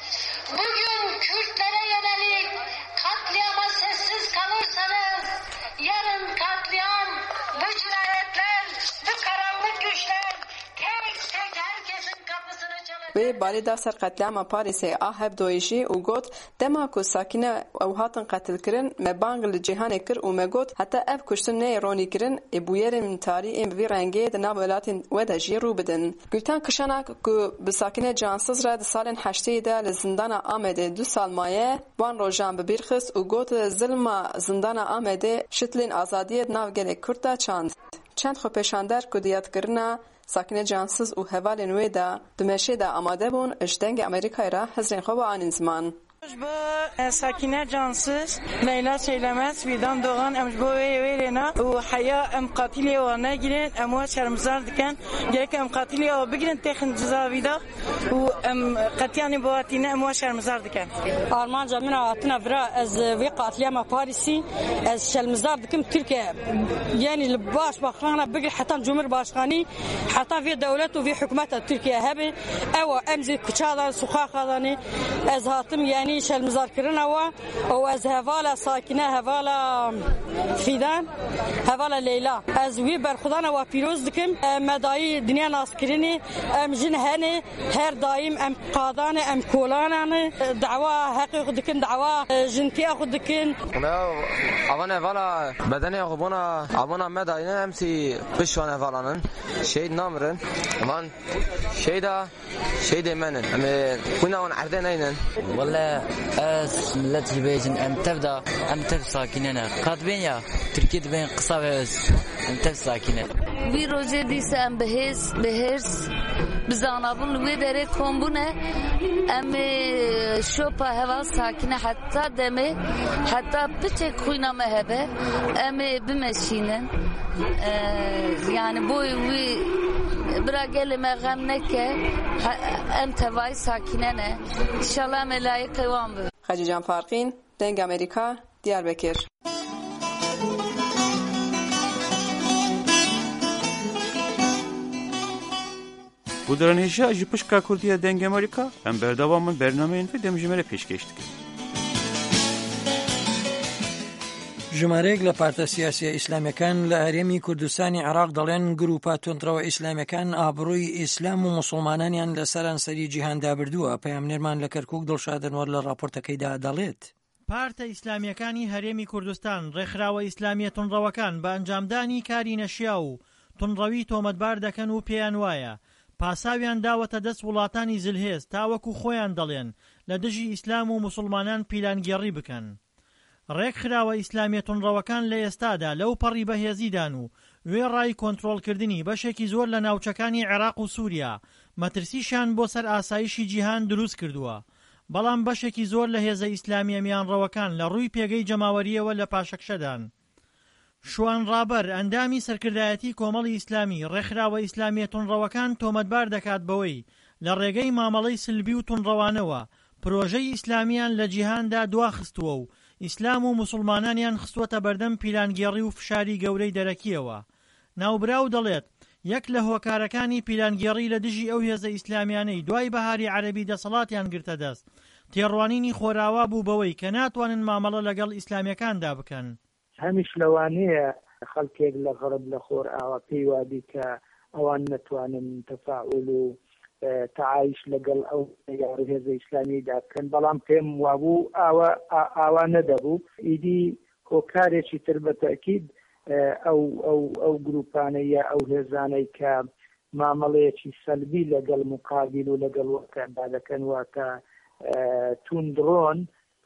Bugün Kürtlere yönelik katliama sessiz kalırsanız yarın katliam, bu cinayetler, bu karanlık güçler tek tek herkesin kapısını çalacak. و بالی دا سر قتلعام پاریس آهب دویجی و گوت دما کو ساکنه او هاتن قتل کرن مبانگ لجهان کر و مگوت حتی اف کشتن نه رونی کرن ابویر من تاری ام وی رنگه د نابلاتین و د جیرو بدن گلتان کشانا کو بساکنه جانسز را د سالن هشته ده لزندان آمده دو سال مایه وان روجان به بیرخس و گوت ظلم زندان آمده شتلین آزادی ناو گله کرتا چاند چند خو پیشاندر کو دیات کرنا ساکنه جانسز و حوال نوی دا دمشه دا آماده بون اجدنگ امریکای را حزرین خوب آن زمان. با ساکنه جانسز لیلا سیلمت ویدان دوغان امش با وی ویلینا و حیا ام قاتلی و نگیرن امو شرمزار دکن گرک ام قاتلی و بگیرن تخن جزا ویدا و ام قتیانی بواتینا امو شرمزار دکن آرمان جامعنا اتنا برا از وی قاتلی ما پاریسی از شرمزار دکم ترکیه یعنی لباش بخانا بگیر حتی جمهور باشخانی حتی في دولت وفي حكومات تركيا هبه او امزي كشادا سخاخاني از هاتم يعني شل مذاكرنا و او از هوالا ساكنه هوالا فيدان هوالا ليلى از وي برخدانا و بيروز دكم مداي دنيا ناسكريني ام جنهني هر دايم ام قادان ام كولان دعوه حقيق دكن دعوه جنتي اخذ دكن انا اوانا فالا بدني اخبونا اوانا مداينا امسي بشوان فالانن شيء نامرن امان شيدا شيدا منن ام كنا ونعردين اينن والله اس ملت بيجن ام تبدا ام تب ساكننا كاتبين يا تركيا بين قصاوس ام تب ساكنه وی روزه دیسه ام بهز بهز بزانابون وی داره کمبونه ام شوپا هوا ساکنه حتی دمه حتی بچه خوینا مهبه ام بمشینن yani bu bira gelime gam neke em tevay sakinene inşallah melayı kıvam bu. Hacı Can Farkin, Deng Amerika, Diyarbakır. Bu dönemde ji pişka Kurdiya Deng Amerika em berdavamın bernameyên ve demjimere pêşkêş dikin. ژمارەیەک لە پارتە سیاسی ئیسلامیەکان لە هەرێمی کوردستانی عێراق دەڵێن گروپە تۆندڕەوە ئیسلامیەکان ئابڕووی ئیسلام و موسڵمانانیان لە سەرانسەری جیهاندا بردووە. پەیامنێرمان لە کەرکووک دڵشادنەوە لە راپۆرتەکەیدا دەڵێت. پارتە ئیسلامیەکانی هەرێمی کوردستان ڕێکخراوە ئیسلامیە تۆندڕەوەکان بە ئەنجامدانی کاری نەشیا و تۆندڕەوی تۆمەتبار دەکەن و پێیان وایە پاساویان داوەتە دەست وڵاتانی زلهێز تاوەکو خۆیان دەڵێن لە دژی ئیسلام و موسڵمانان پیلانگێڕی بکەن. ڕێکخراوە ئیسلامیە تۆندڕەوەکان لە ئێستادا لەو پەڕی بەهێزیدان و وێڕای کۆنتڕۆڵکردنی بەشێکی زۆر لە ناوچەکانی عێراق و سووریا مەترسیشان بۆ سەر ئاسایشی جیهان دروست کردووە. بەڵام بەشێکی زۆر لە هێزە ئیسلامیە میانڕەوەکان لە ڕووی پێگەی جەماوەریەوە لە پاشەکشەدان. شوان ڕابەر ئەندامی سەرکردایەتی کۆمەڵی ئیسلامی ڕێکخراوە ئیسلامیە تۆندڕەوەکان تۆمەتبار دەکات بەوەی لە ڕێگەی مامەڵەی سلبی و تۆندڕەوانەوە پرۆژەی ئیسلامیان لە جیهاندا دواخستووە و ئیسلام و موسڵمانانیان خستووەتە بەردەم پیلانگێڕی و فشاری گەورەی دەرەکیەوە. ناوبراو دەڵێت یەک لە هۆکارەکانی پیلانگێڕی لە دژی ئەو هێزە ئیسلامیانەی دوای بەهاری عەرەبی دەسەڵاتیان گرتە دەست تێڕوانینی خۆراوا بوو بەوەی کە ناتوانن مامەڵە لەگەڵ ئیسلامیەکاندا بکەن. هەمیش لەوانەیە خەڵکێک لە غەرب لە خۆر ئاوا پێی وادی کە ئەوان نەتوانن تەفاعول و تعایش لەگەڵ ئەو هێزە ئیسلامیدا بکەن، بەڵام پێم وابوو ئاوا نەدەبوو. ئیدی هۆکارێکی تر بە تەکید ئەو ئەو ئەو گروپانەیە ئەو هێزانەی کە مامەڵەیەکی سەلبی لەگەڵ مقابل و لەگەڵ وەکەندا دەکەن واتە توندڕۆن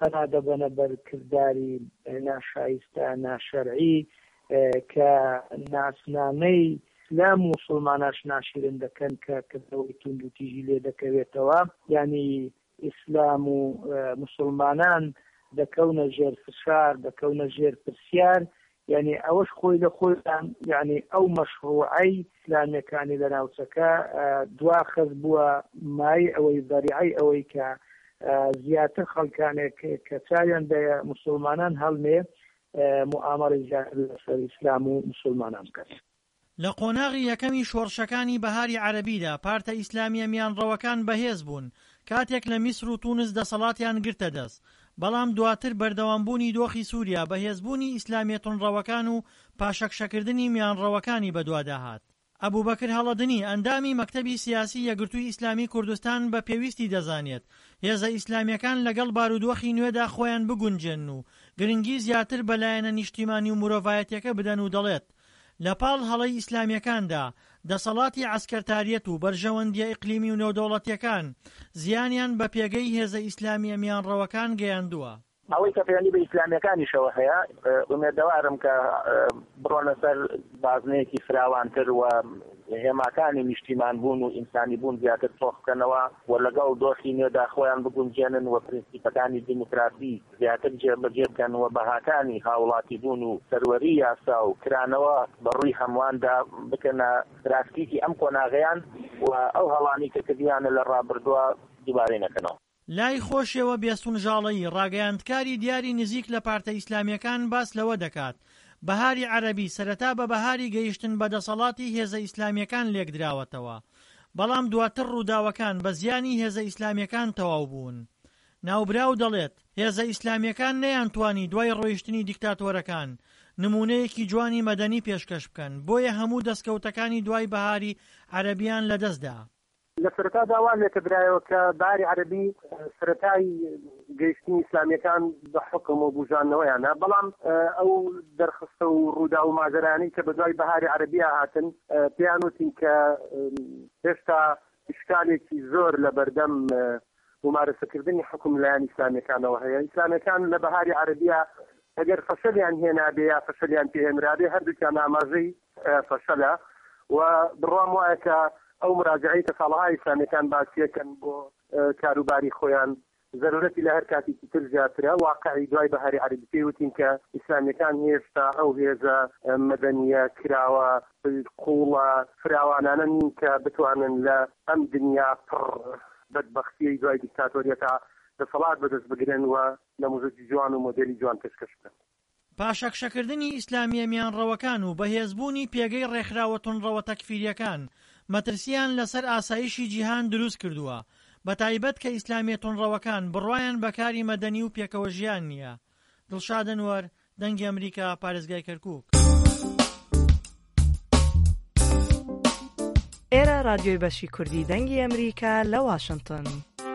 قەنا دەبەنە بەر کردداری ناشایستە ناشەرعی کە ناسنامەی ئیسلام و مسلماناش ناشرین دەکەن کە کردەوەی توند و تیژی لێ دەکەوێتەوە، یعنی ئیسلام و مسلمانان دەکەونە ژێر فشار، دەکەونە ژێر پرسیار، یعنی ئەوەش خۆی لە خۆیان یعنی ئەو مەشروعەی ئیسلامیەکانی لە ناوچەکە دواخەز بووە مای ئەوەی بەریعی ئەوەی کە زیاتر خەڵکانێک کە چاویان دەیە مسلمانان هەڵمێ موامەڕی زیاتر لەسەر ئیسلام و مسلمانان بکەن. لە قۆناغی یەکەمی شۆڕشەکانی بەهاری عەرەبیدا پارتە ئیسلامیە میانڕەوەکان بەهێز بوون کاتێک لە میسر و تونس دەسەڵاتیان گرتە دەست، بەڵام دواتر بەردەوامبوونی دۆخی سووریا بەهێزبوونی ئیسلامیە تونڕەوەکان و پاشەکشەکردنی میانڕەوەکانی بەدواداهات. ئەبوبەکر هەڵەدنی ئەندامی مەکتەبی سیاسی یەکگرتووی ئیسلامی کوردستان بە پێویستی دەزانێت هێزە ئیسلامیەکان لەگەڵ بارودۆخی نوێدا خۆیان بگونجێن و گرنگی زیاتر بەلایەنە نیشتیمانی و مرۆڤایەتیەکە بدەن و دەڵێت لە پاڵ هەڵەی ئیسلامیەکاندا دەسەڵاتی عسکەرتاریەت و بەرژەوەندیە ئیقلیمی و نێودەوڵەتیەکان زیانیان بە پێگەی هێزە ئیسلامیە میانڕەوەکان گەیاندووە. ئەوەی کە پەیوەندی بە ئیسلامیەکانیشەوە هەیە، ئومێدەوارم کە بڕۆنە سەر بازنەیەکی فراوانتر و هێماکانی نیشتیمان بوون و ئینسانی بوون زیاتر تۆخ بکەنەوە و لەگەڵ دۆخی نوێدا خۆیان بگونجێنن و پرینسیپەکانی دیموکراسی زیاتر جێبەجێ بکەن و بەهاکانی هاوڵاتی بوون و سەروەری یاسا و کرانەوە بەڕووی هەموواندا بکەنە پراکتیکی ئەم کۆناغیان و ئەو هەڵانی کە کردیانە لە ڕابردووە دووبارەی نەکەنەوە. لای خۆشیەوە بێسونژاڵەیی ڕاگەیاندکاری دیاری نزیک لە پارتە ئیسلامیەکان باس لەوە دەکات بەهاری عەرەبی سەرەتا بە بەهاری گەیشتن بە دەسەڵاتی هێزە ئیسلامیەکان لێک دراوەتەوە، بەڵام دواتر ڕووداوەکان بە زیانی هێزە ئیسلامیەکان تەواو بوون. ناوبراو دەڵێت هێزە ئیسلامیەکان نەیانتوانی دوای ڕۆیشتنی دیکتاتۆرەکان نمونەیەکی جوانی مەدەنی پێشکەش بکەن، بۆیە هەموو دەستکەوتەکانی دوای بەهاری عەرەبیان لەدەستدا. لە سەرەتا داوان لێکەدرایەوە کە باری عەرەبی سەرەتای گەیشتنی ئیسلامیەکان بە حکم و بوژانەوەیانە، بەڵام ئەو دەرخستە و ڕوودا و ماجەرانی کە بە دوای بەهاری عەرەبیە هاتن پێیان وتی کە هێشتا ئیشکالێکی زۆر لە بەردەم ممارسەکردنی حکم لایەن ئیسلامیەکانەوە هەیە. ئیسلامیەکان لە بەهاری عەرەبیە ئەگەر فەشەلیان هێنابێ یا فەشەلیان پێهێنرابێ هەردووکیان ئاماژەی فەشەلە و بڕوام وایە کە ئەو مراجعەی کە ساڵهای ئیسلامیەکان باسیەکەن بۆ کاروباری خۆیان ضرورەتی لە هەر کاتێکی تر زیاترە. واقعی دوای بەهاری عەرەبی پێوتین کە ئیسلامیەکان هێشتا ئەو هێزە مەدەنیە کراوە قوڵە فراوانانە نین کە بتوانن لە ئەم دنیا پڕ بەدبەختیی دوای دیکتاتۆریەتە دەسەڵات بەدەست بگرن و نموزەجی جوان و مۆدێلی جوان پێشکەش بکەن. پاشەکشەکردنی ئیسلامیە میانڕەوەکان و بەهێزبوونی پێگەی ڕێکخراوە تونڕەوە تەکفیریەکان مەترسیان لەسەر ئاسایشی جیهان دروست کردووە، بە تایبەت کە ئیسلامیە تونڕەوەکان بڕوایان بەکاری مەدەنی و پێکەوە ژیان نییە. دڵشاد ئەنوەر، دەنگی ئەمریکا، پارێزگای کەرکووک. ئێرە رادیۆی بەشی کوردی دەنگی ئەمریکا لە واشنگتن.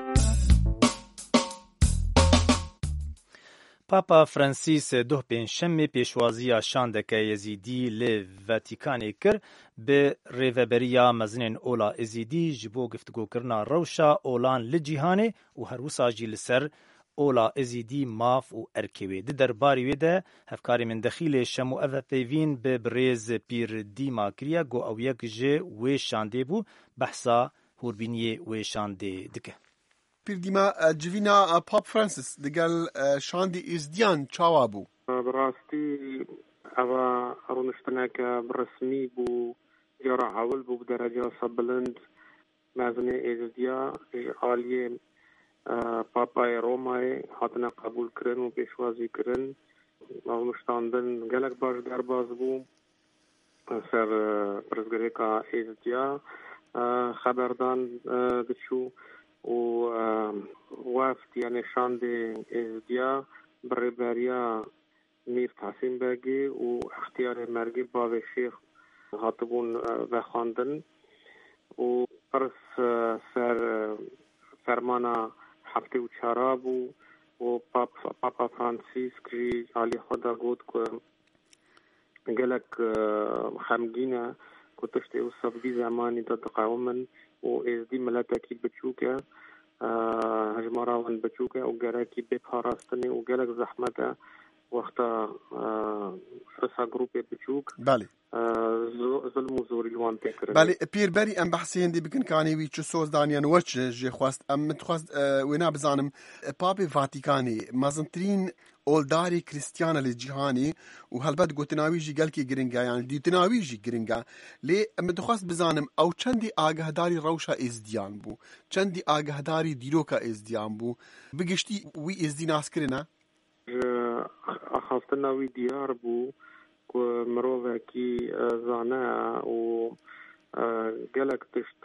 پاپا فرانسیس دوه پێنجشەممێ پێشوازیە شاندەکە یەزیدی لێ ڤەتیکانێ کرد بە ڕێڤەبەریە مەزنên ئۆلا ئێزیدی ji بۆ گفتگۆکردنا ڕەوشا ئۆلان li cîhanê û herwisa jî li ser ئۆلا ئێزیدی maf û erkewê. Di derbarê wê de hevkarê min dexîlê şem û ev pêvîn bi birêz pîrdîma kiriye got ew yek ji wê şandê bû behsa hûrbîniyê wê şandê dike. پیردیما جوینا پاپ فرانسیس دگل شاندی ئێزدیان چاوا بوو؟ بڕاستی ئەوە ڕوونشتنێکە ڕسمی بوو جێڕە هەول بوو بەدەرەجە سەبلند مەزنێ ئێزدیا عالیێ پاپای ڕۆمای هاتنە قبولکردن و پێشوازیکردن ڕوونشتاندن gelek baş derbas bû ser pirsgirêka êzdiya xeberdan diçû و وفد yani şandê êzdiya bi rêberiya Mîr Tehsîn Begî û ixtiyarê mergî bavê Şêx hatibûn vexandin û pirs ser fermana heftê û çara bû û Papa Fransîsk jî alî xwe da got ku gelek xemgîn e ku tiştê wisa bi vî zemanî de diqewimin û êzdî miletekî biçûk e هجماراون بچوکه و گرکی بپاراستنی و گلک زحمته وقتا فرسا گروپ بچوک بله ظلم و زوری لوان تکرن بله پیر بری ام بحثی هندی بکن کانی وی چه سوز دانیان وچ جه خواست ام متخواست وینا بزانم پاپ فاتیکانی مازنترین اولداری کریستیانا لجهانی و هلبت گوتناوی جی گلکی گرینگا یعنی دیتناوی جی گرینگا لی متخواست بزانم او چندی آگهداری روشا ازدیان بو چندی آگهداری دیروکا ازدیان بو بگشتی وی ازدی ناس کرنا خواستنا وی دیار بو که مروه کی زانه و گلک تشت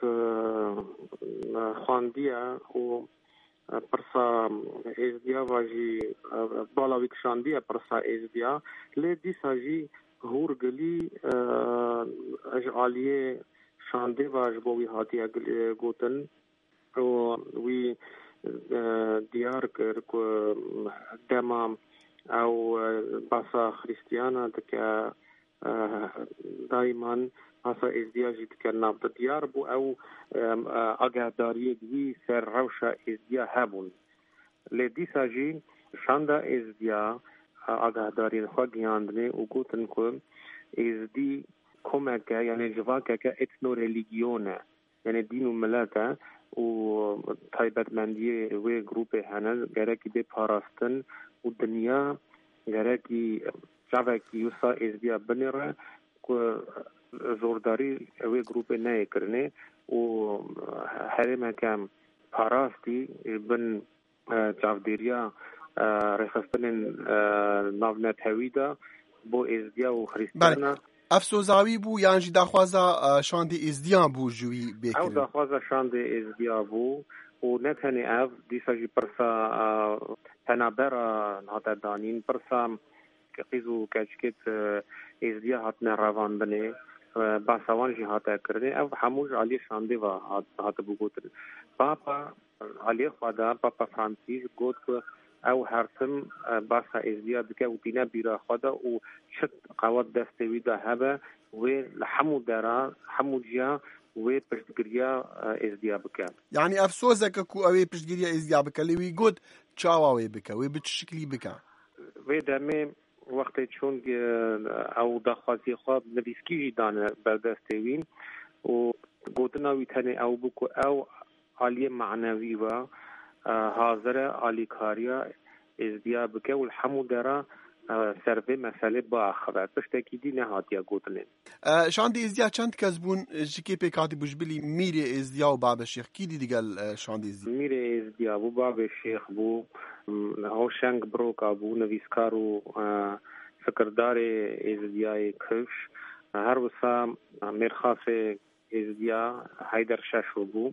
خواندیه و پرسا ازدیا واجی بالاوی کشاندیه پرسا ازدیا لی دیسا جی هور گلی اجعالیه شانده واج بوی هاتیه گوتن و وی دیار کر که دمام او باسا خریستیانا دکا دائما باسا ازدیاجی دکا نافت دیار بو او اگهداری دوی سر روشا ازدیا هبون لی دیسا جی شانده ازدیا اگهداری خواه گیاندنه و گوتن که ازدی کمکه یعنی جواکه که اتنو ریلیگیونه یعنی دین و ملته و تایبەتمەندی وێ گروپێ هەنە گەرەکی بێ پاراستن و دنیا گەرەکی چاوێکی وسا ئێزبیا بنێڕە زۆرداری ئەوێ گروپێ نایەکردنێ و هەرێمەکە پاراستی بن چاودێریە ڕێخستنên ناونەتەویدا بۆ ئێزبیا و خریستیانە افسوزاوی بو یان جی داخوازا شاندی ازدیان بو جوی بکرن او داخوازا شاندی ازدیا بو و نتنی اف دیسا جی پرسا تنابرا هاتا دانین پرسا قیزو کچکت ازدیا هاتنا روان بنه باسوان جی هاتا کرده او هموش علی شاندی و هاتا بو گوتر پاپا علی خوادا پاپا فرانسیس گوت که او هرتم باسا ازدیا بکه و دینا بیرا خوادا و شت قوات دستوی دا هبه و لحمو دارا حمو جیا و پشتگریا ازدیا بکه یعنی افسوزه که کو اوی پشتگریا ازدیا بکه لیوی گود چاواوی بکه و بچ شکلی بکه و دمه وقتی چون او دخوازی خواب نویسکی جی دانه بردستوین و گوتناوی تنه او بکو او عالی معنوی و حاضر عالی کاریا ازدیا بکه و الحمو دارا سربه مسئله با آخرت پشتکی دی نهاتیا گوتنین شاندی ازدیا چند کس بون جکی پی کاتی بجبلی میر ازدیا و باب شیخ کی دی دیگل شاندی ازدیا میر ازدیا و باب شیخ بو هوشنگ بروکا بو نویسکارو فکردار ازدیای کش هر وسا مرخاف ازدیا حیدر ششو بو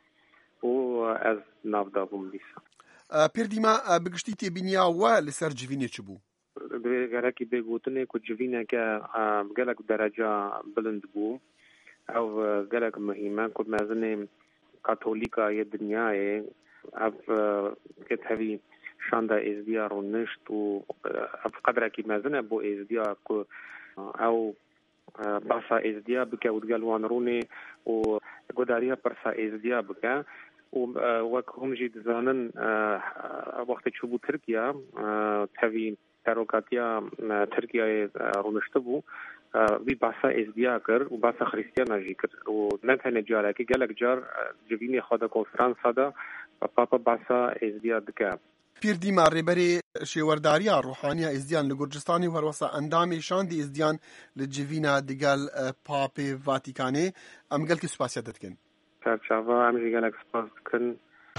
و از نافدا بوم دیسا پیر دیما بگشتی تی بینیا و لسر جوینه چه بو؟ گرکی بگوتنه که جوینه که گلک درجه بلند بو او گلک مهمه که مزنه کاتولیکا یه دنیای او کت هوی شانده ازدیا رو نشت و او قدرکی مزنه بو ازدیا که او باسا ازدیا بکه و دگلوان رونه و گداریا پرسا ازدیا بکه و وک هم جید زانن وقتی چوبو ترکیه تاوی تروکاتیا ترکیه رونشته بو وی باسا ازدیا کر و باسا خریستیان جی کر و نتنه جاره که گلک جار جوینی خدا کنفرانسا دا پاپا باسا ازدیا دکه پیر دیما ریبری شیورداریا روحانیا ازدیان لگرجستانی و هروسا اندامی شاندی ازدیان لجوینا دیگل پاپ واتیکانی ام گل کی سپاسیت دکن سرچاوا ام جی گلک سپاس دکن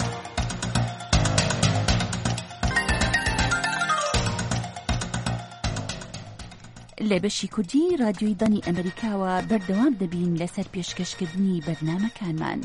لە بەشی کوردی رادیۆی دانی ئەمریکاوە بەردەوام دەبین لەسەر پێشکەشکردنی بەرنامەکانمان.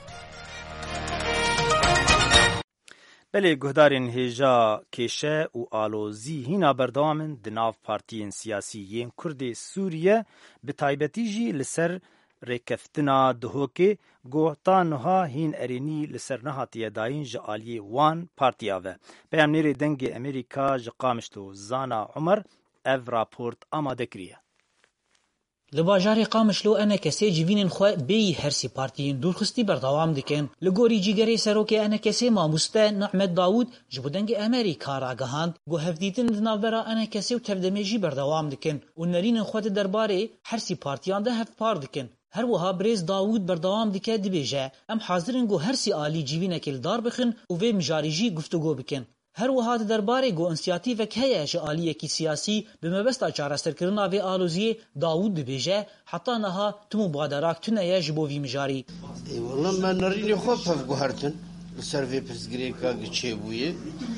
بله گهدارین هیجا کشه و آلوزی هینا بردوامن دناو پارتیین سیاسیین کرد سوریه به تایبەتی جی لسر ریکفتنا دهوکه گوهتا نها هین ارینی لسر نهاتیه داین جعالی وان پارتیاوه. پیامنیر دنگ امریکا جقامشتو زانا عمر اف راپورت آماده کریه. li bajarê Qamişlo enekesê civînên xwe bêyî hersî partiyên dûrxistî berdewam dikin. Li gorî cîgerê serokê enekesê Mamoste Nehmed Dawûd ji bo dengê Amerîka ragihand got hevdîtin di navbera enekesê û tevdemê jî berdewam dikin û nerînên xwe di derbarê hersî partiyan de hevpar dikin. Her wiha Birêz Dawûd berdewam dike dibêje em hazirin got hersî alî civînekê li dar bixin û vê mijarî jî guftugû bikin. Her wiha di derbarê got însiyatîvek heye ji aliyekî siyasî bi mebesta çareserkirina vê aloziyê Dawûd dibêje heta niha tim û baderak tune ye ji bo vî mijarî. Wala me nerînê xwe pevguhertin li ser vê pirsgirêka çêbûyê.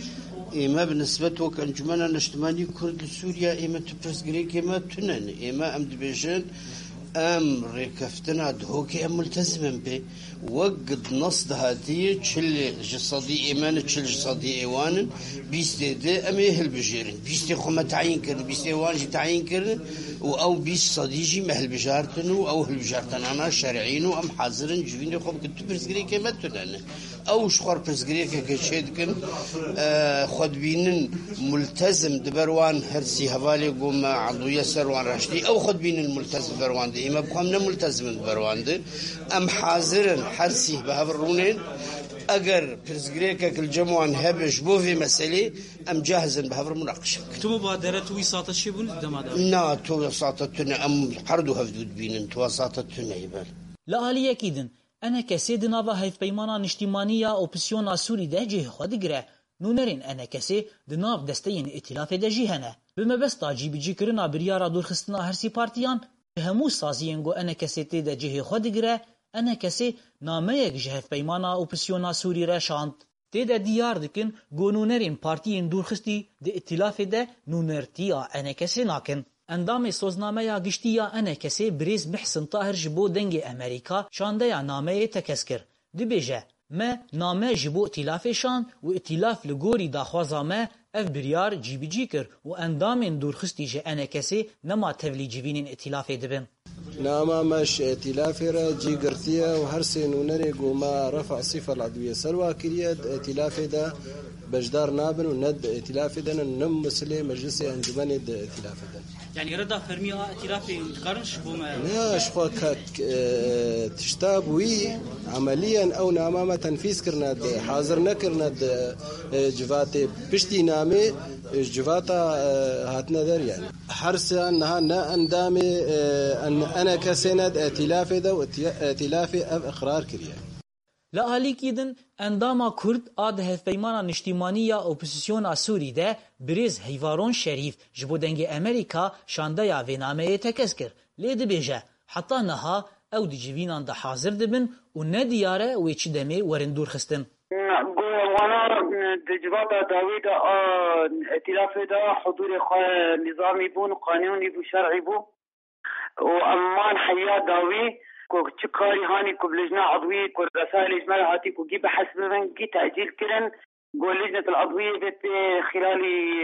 Ême bi nisbet wek Encûmena Niştimanî Kurd li Sûriya ême tu pirsgirêkê me tune ne. Ême em dibêjin em rêkeftina dihokê em multezimin pê. Wek nas dihatiye çil ji sedî ême ne çil ji sedî êwanin bîstê de em ê hilbijêrin. Bîstê xwe me tayîn kirin, bîstê wan jî tayîn kirin û ew bîst sedî jî me hilbijartin û ew hilbijartinana şerîn û em hazirin civînê xwe bikin tu pirsgirêkê me tune ne. Ew ji xwe pirsgirêkeke çê dikin xwe dibînin multezim di ber wan hersî hevalê got me edûya ser wan reştî ew xwe dibînin multezim ber wan de ême bixwam ne multezimin ber wan de em hazirin hersî bi hev rûnên eger pirsgirêkek li cem wan hebe ji bo vê meselê em cahizin bi hev re münaqişe bikin. Tu mübadere tu îsata çi bûn demada? Na tu wesata tune em her du hevdû dibînin tu wesata tuneyê bel. Li aliyekî din enekesê di nava hevpeymana niştîmanî ya opsiyona Sûrî de cihê xwe digire. Nûnerên enekesê di nav desteyên îtilafê de jî hene. Bi mebesta cîbicîkirina biryara dûrxistina hersî partiyan ji hemû saziyên got enekesê tê de cihê xwe digire, enekesê nameyek ji hevpeymana opsiyona Sûrî re şand. Tê de diyar dikin got nûnerên partiyên dûrxistî di îtilafê de nûnertiya enekesê nakin. Endamê soznameya giştî ya enekesê Birêz Mihsin Tahir ji bo dengê Amerîka şandeya nameyê tekez kir. Dibêje me name ji bo îtilafê şand û îtilaf li gorî daxwaza me ev biryar cîbicî kir û endamên dûrxistî ji enekesê nema tevlî civînên îtilafê dibin. نامه مش ائتلافي را جي قرتيه وهرسي نونري قوما رفع صفة العضوية سلوى كريد ائتلافي دا بجدار نابن وند ائتلافي دا نم مسلي مجلسي انجماني دا ائتلافي دا يعني ردا فرمي ائتلافي تقارنش بوما لا شخوا تشتاب وي عمليا او نامه تنفيذ كرنا حاضر نكرنا جفاتي بشتي نامي جفاتا هاتنا در يعني حرسا انها نا اندامي ان انا كسند ائتلافي ده ائتلافي اف اقرار كريا لا هالیکی دن انداما کرد آد هفپیمانا نشتیمانی یا اپوزیسیونا سوری ده بریز هیوارون شریف جبو دنگ امریکا شانده یا وینامه تکز کر لیده بیجه حتی نها او دی جوینان ده حاضر دبن و ندیاره و چی دمی ورندور خستن وانا دجباتا داوی دا ائتلاف دا حضور نظامی بون قانونی بو شرعی بو و امان حیا داوی کو چکاری هانی کو لجنه عضويه کو رسائل اجمال هاتي کو جيب حسب من جي تاجيل كرن قول لجنه العضويه بت خلال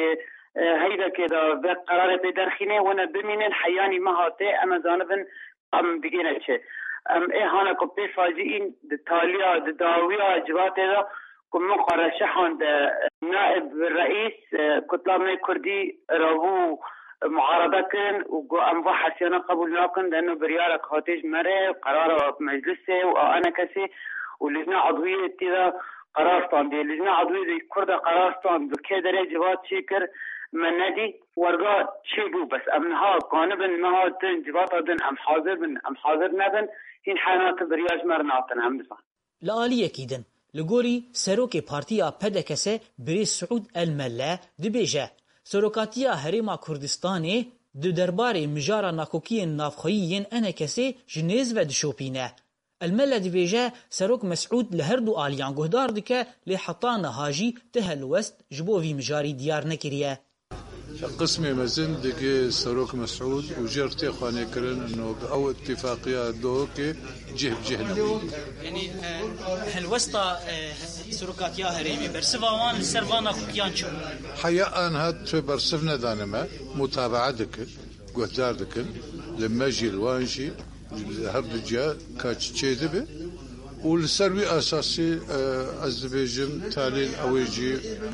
هيدا كده بقرار بدرخينه وانا بمن حياني ما هاتي اما زانبن ام بيجينا شيء ام ايه هانا کو بفاجئين دتاليا دداويا جواتها كم قرشحون نائب الرئيس كتلة كردي راهو معارضة كن وقام حسينا قبول لكن لأنه بريالك هاتيج مرة قرار مجلسه وأنا كسي واللجنة عضوية تيدا قرارستان دي اللجنة عضوية دي كردة قرارستان بكده جوات شكر من نادي ورقا شيبو بس أمنها قانبا مها دن جوات دن أم حاضر بن أم حاضر نبن هين حانات برياج مرناتن هم بسان لآلية كيدن لغوري سروكي بارتيا پدكسه بري سعود الملا دبيجه سروکاتیا هریما کردستانی دو درباره مجارا ناکوکی نافخویین انکسی جنیز و دشوپینه. الملا دیویجه سروک مسعود لهر دو آلیان گهدار دکه لحطان هاجی تهل وست جبووی مجاری دیار نکریه. قسمي مزن دقي سروك مسعود وجرتي خواني كرن انه او اتفاقيه دوكي جه بجه يعني هل وسطا سروكات يا هريمي برسفوان السرفانا كوكيان شو حيا ان هاد برسفنا دانما متابعه دك قدار دك لما جي الوانشي هردجا كاتش تشيدبه والسروي اساسي ازبيجن تالي اويجي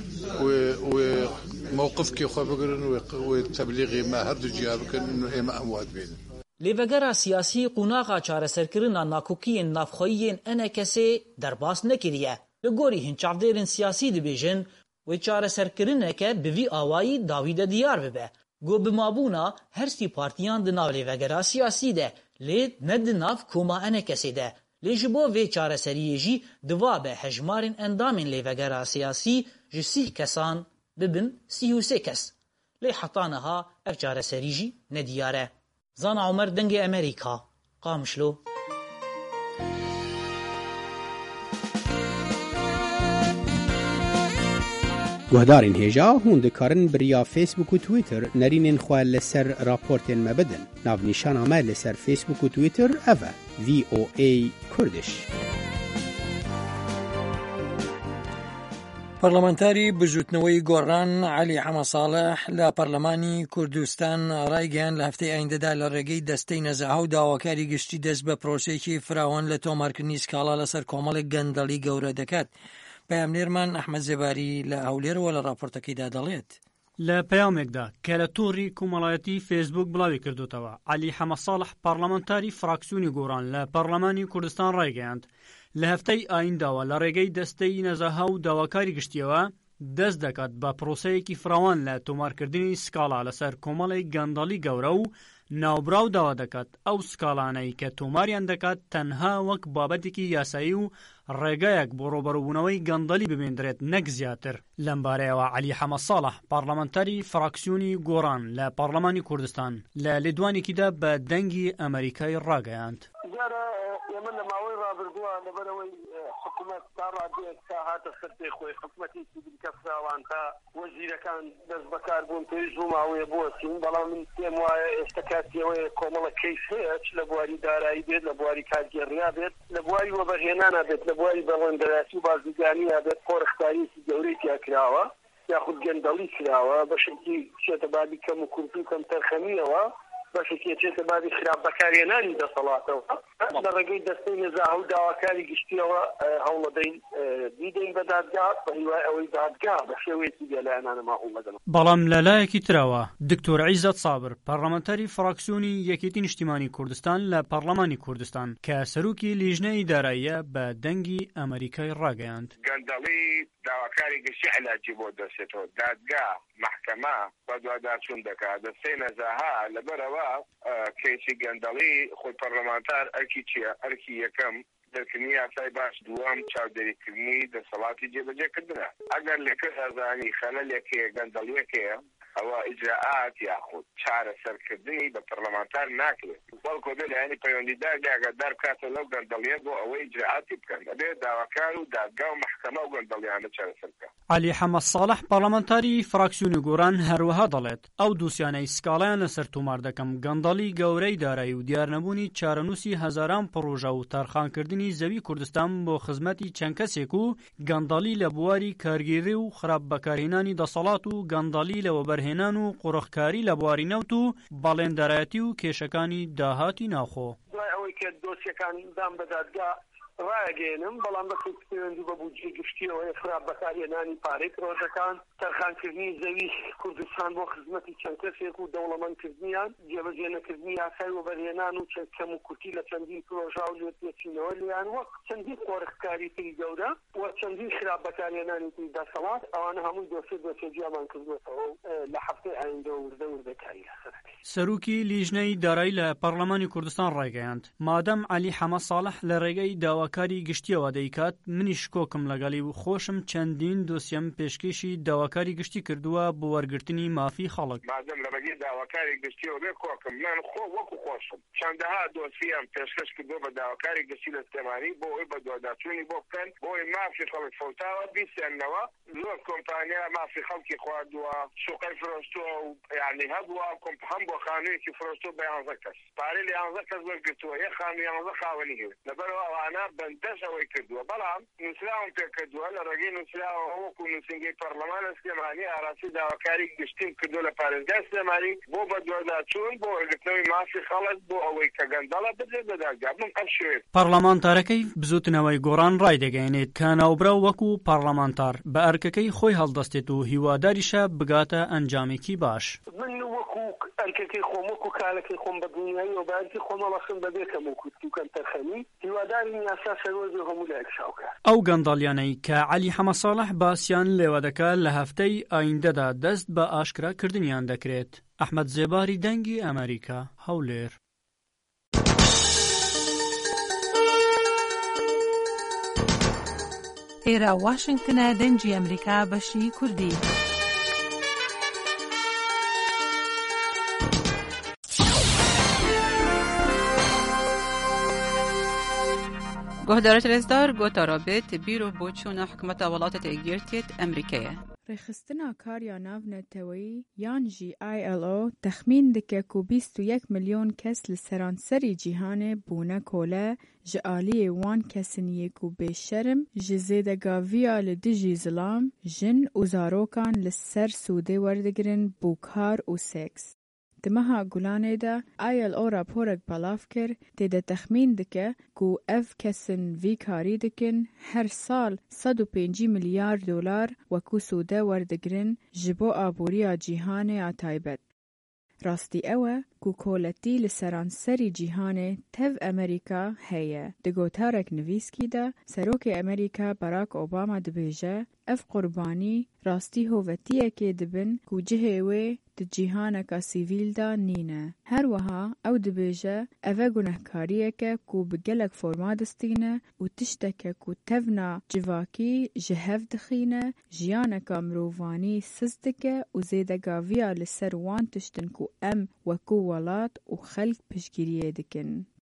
و موقف كي خو بقرن وتبليغي ما هردو جيابك انه اما اموات بين لێڤەگەرا سیاسی قوناغا چارەسەرکردنا ناکۆکیên navxweyiyên enekesê derbas nekiriye. Li gorî hin çavdêrên siyasî dibêjin wê çareserkirineke bi vî awayî dawî de diyar bibe. Got bi mabûna her sî partiyan di nav lêvegera siyasî de lê ne di nav koma enekesê de. Lê ji bo vê çareseriyê jî divabe hejmarên endamên lêvegera siyasî ji sîh kesan bibin sîh û sê kes. Lê heta niha ev çareserî jî nediyar e. Zana Umer dengê Amerîka, Qamişlo. Guhdarên hêja hûn dikarin biriya Facebook û Twitter nerînên xwe li ser raportên me bidin. Navnîşana me li ser Facebook û Twitter ev e V O A Kurdish. پەرلەمانتاری بژوتنەوەی گۆڕان عەلی حەمەساڵح لە پەرلەمانی کوردستان ڕایگەیاند لە هەفتەی ئایندەدا لە ڕێگەی دەستەی نەزەها و داواکاری گشتی دەست بە پرۆسەیەکی فراوان لە تۆمارکردنی سکاڵا لەسەر کۆمەڵێک گەندەڵی گەورە دەکات. پەیامنێرمان ئەحمەد زێباری لە هەولێرەوە لە راپۆرتەکەیدا دەڵێت. لە پەیامێکدا کە لە تۆڕی کۆمەڵایەتی فێسبوک بڵاوی کردوتەوە، عەلی حەمەساڵح پەرلەمانتاری فراکسیۆنی گۆڕان لە پەرلەمانی کوردستان ڕایگەیاند لە هەفتەی ئاینداوە لە ڕێگەی دەستەی نەزەها و داواکاری گشتیەوە دەست دەکات بە پرۆسەیەکی فراوان لە تۆمارکردنی سکاڵا لەسەر کۆمەڵی گەندەڵی گەورە و ناوبراو داوا دەکات ئەو سکاڵانەی کە تۆماریان دەکات تەنها وەک بابەتێکی یاسایی و ڕێگایەک بۆ ڕۆبەڕووبوونەوەی گەندەڵی بمێنرێت نەک زیاتر. لەم بارەیەوە عەلی حەمەساڵح پەرلەمانتاری فراکسیۆنی گۆڕان لە پەرلەمانی کوردستان لە لێدوانێکیدا بە دەنگی ئەمریکای ڕاگەیاند. ئێمە لە ماوەی ڕابردووە لەبەرەوەی حکوومەت تا ڕادێک تا هاتە سەر پێی خۆی حکوومەتی سیڤیلکە فراوان تا وەزیرەکان دەست بەکار بوون پێویست بوو ماوەیە بوەچین، بەڵام من پێم وایە ئێستا کاتیەوەی کۆمەڵە کەیس هەیە چ لە بواری دارایی بێت، لە بواری کارگێڕیا بێت، لە بواری وەبەرهێنانە بێت، لە بواری بەڵێندەراسی و بازرگانیە بێت، خۆرەختاریەکی گەورەی تیا کراوە یاخود گەندەڵی کراوە بەشێکی چێتە بابی کەم و کورت و کەم تەرخەمیەوە بەشێکی چێتە بابی خراپ بەکارهێنانی دەسەڵاتەوە لە ڕێگەی دەستەی نەزاها و داواکاری گشتیەوە هەوڵەدەین بیدەین بە دادگا بە هیوای ئەوەی دادگا بە شێوەیەکی بێلایەنانەما هەوڵەدەن. بەڵام لەلایەکی ترەوە دکتۆر عیزەت سابر پەرلەمانتاری فراکسیۆنی یەکێتی نیشتیمانی کوردستان لە پەرلەمانی کوردستان کە سەرۆکی لیژنەی داراییە بە دەنگی ئەمریکای ڕاگەیاند. گەندەڵی داواکاری گشتی علاجی بۆ دەستێتەوە دادگا محکەمە بە دوواداچوون دەکات. دەستەی نەزاها لەبەرەوە کەیسی گەندەڵی خۆی پەرلەمانتار ئەرکی چییە؟ ئەرکی یەکەم دەرکردنی یاسای باش، دووەم چاودێریکردنی دەسەڵاتی جێبەجێکردنە. ئەگەر لەکە ئەزانی خەلەلێکەیە گەندەڵیەکەیە ئەوە ئیجراعات یاخود چارەسەرکردنی بە پەرلەمانتار ناکرێت، بەڵکو دە لایەنی پەیوەندیدار ئاگادار بکاتە لەو گەندەڵیە بۆ ئەوەی ئیجراعاتی بکەن، دەبێت داواکار و دادگا و محکەمە و گەندەڵیانە چارەسەر بکەن. عەلی حەمەدساڵح پەرلەمانتاری فراکسیۆنی گۆڕان هەروەها دەڵێت ئەو دووسیانەی سکاڵایان لەسەر تۆمار دەکەم گەندەڵی گەورەی دارایی و دیارنەبوونی چارەنووسی هەزاران پڕۆژە و تەرخانکردنی زەوی کوردستان بۆ خزمەتی چەند کەسێک و گەندەڵی لە بواری کارگیری و خراپ بەکارهێنانی دەسەڵات و گەندەڵی لە وەبەرهێنان و قوڕخکاری لە بواری نەوت و بەڵێندەرایەتی و کێشەکانی داهاتی ناوخۆ. دوای ئەوەی کە دۆسیەکان دام بە دادگا ڕایگەێنم، بەڵام بەخۆی پەیوەندی بە بودجێ گشتیەوەی خراپ بەکارهێنانی پارەی پرۆژەکان، تەرخانکردنی زەوی کوردستان بۆ خزمەتی چەند کەسێک و دەوڵەمەندکردنیان، جێبەجێ نەکردنی یاسای وەبەرهێنان و چەند کەم و کورتی لە چەندین پرۆژە و لێتێچینەوە لیان وەک چەندین قۆڕخکاری تری گەورە و چەندین خراپ بەکارهێنانی تری دەسەڵات، ئەوانە هەمووی دۆسێ دۆسێجیامان کردوێتەوە لە هەفتەی ئایندە و وردە وردەکاری لەسەرەکەی. سەرۆکی لیژنەی دارایی لە پەرلەمانی کوردستان ڕایگەیاند مادەم عەلی حەمەدساڵح لە ڕێگەی داواکاری گشتیەوە دەیکات، منیش کۆکم لەگەڵی و خۆشم چەندین دۆسیەم پێشکەشی داواکاری گشتی کردووە بۆ وەرگرتنی مافی خەڵک. مادەم لە ڕێگەی داواکاری گشتیەوە بێ کۆکم من خۆ وەکو خۆشم چەندەها دۆسیەم پێشکەش کردووە بە داواکاری گشتی لە سلێمانی بۆ ئەوەی بە دوواداچوونی بۆ بکەن بۆی مافی خەڵک فەوتاوە بیستێننەوە. زۆر کۆمپانیا مافی خەڵکی خواردووە، شوقەی فرۆشتووە و یعنی هەبووە هەم بۆ خانوویەکی فرۆشتووە بە یانزە کەس پارەی لە یانزە کەس وەرگرتووە، یەک خانوو یانزە خاوەنی هەیە. لەبەرەوە ئەوانە بەندەش ئەوەی کردووە، بەڵام نووسراون پێ کردووە لە ڕێگەی نووسراوە وەکو نووسنگەی پەرلەمانە سلێمانی ئاراسی داواکاری گشتیم کردووە لە پارێزگای سلێمانی بۆ بە دوواداچوون بۆ وەرگرتنەوەی مافی خەڵک بۆ ئەوەی کە گەندەڵە بدرێت بە دادگا. من ئەم شوێت پەرلەمانتارەکەی بزوتنەوەی گۆڕان ڕای دەگەیەنێت کە ناوبرا وەکو پەرلەمانتار بە ئەرکەکەی خۆی هەڵدەستێت و هیواداریشە بگاتە ئەنجامێکی باش. من وەکو ئەرکەکەی خۆم وەکو کارەکەی خۆم بە دنیایی و بارکی خۆم ئەڵەخم بەبێکەم و کوتی و کەم تەرخەمی هیواداری یاسا سەرۆزی هەموو لایەک شاوکە ئەو گەندەڵیانەی کە عەلی حەمەساڵح باسییان لێوە دەکات لە هەفتەی ئایندەدا دەست بە ئاشکراکردنیان دەکرێت. ئەحمەد زێباری دەنگی ئەمریکا، هەولێر. ئێرە واشنگتنە دەنگی ئەمریکا بەشی کوردی. گۆهدارە ترێزدار گۆتارا بێت بیرۆ بۆ چوونە حکومەتە وڵاتە تێگیرتێت ئەمریکایە. ڕێخستنا کاریا ناونەتەوەی یان جی ئای ئەل ئۆ تەخمین دکە و بیست و یەک ملیۆن کەس لە سەرانسەری جیهانێ بوونە کۆلە ji aliyê wan kesên yek û bêşerm ji zêdegaviya li dijî zilam, jin û zarokan li ser sûdê werdigirin bû kar û seks. Di meha Gulanê de I L O raporek belav kir têde texmîn dike ku ev kesin vî karî dikin her sal sed û pêncî milyar dolar wekû sûde werdigirin ji bo aboriya cîhanê a taybet. Rastî ew e ku koletî li seranserî cîhanê tev Amerîka heye. Di gotarek nivîskî de Serokê Amerîka Barack Obama dibêje ev qurbanî rastî hovetiyekê dibin ku cihê wê di cîhaneka sîvîl de nîne. Her wiha ew dibêje ev e gunehkariyek e ku bi gelek forma distîne û tişteke ku tevna civakî ji hev dixîne, jiyaneka mirovanî siz dike û zêdegaviya li ser wan tiştin ku em wekû welat û xelk piştgiriyê dikin.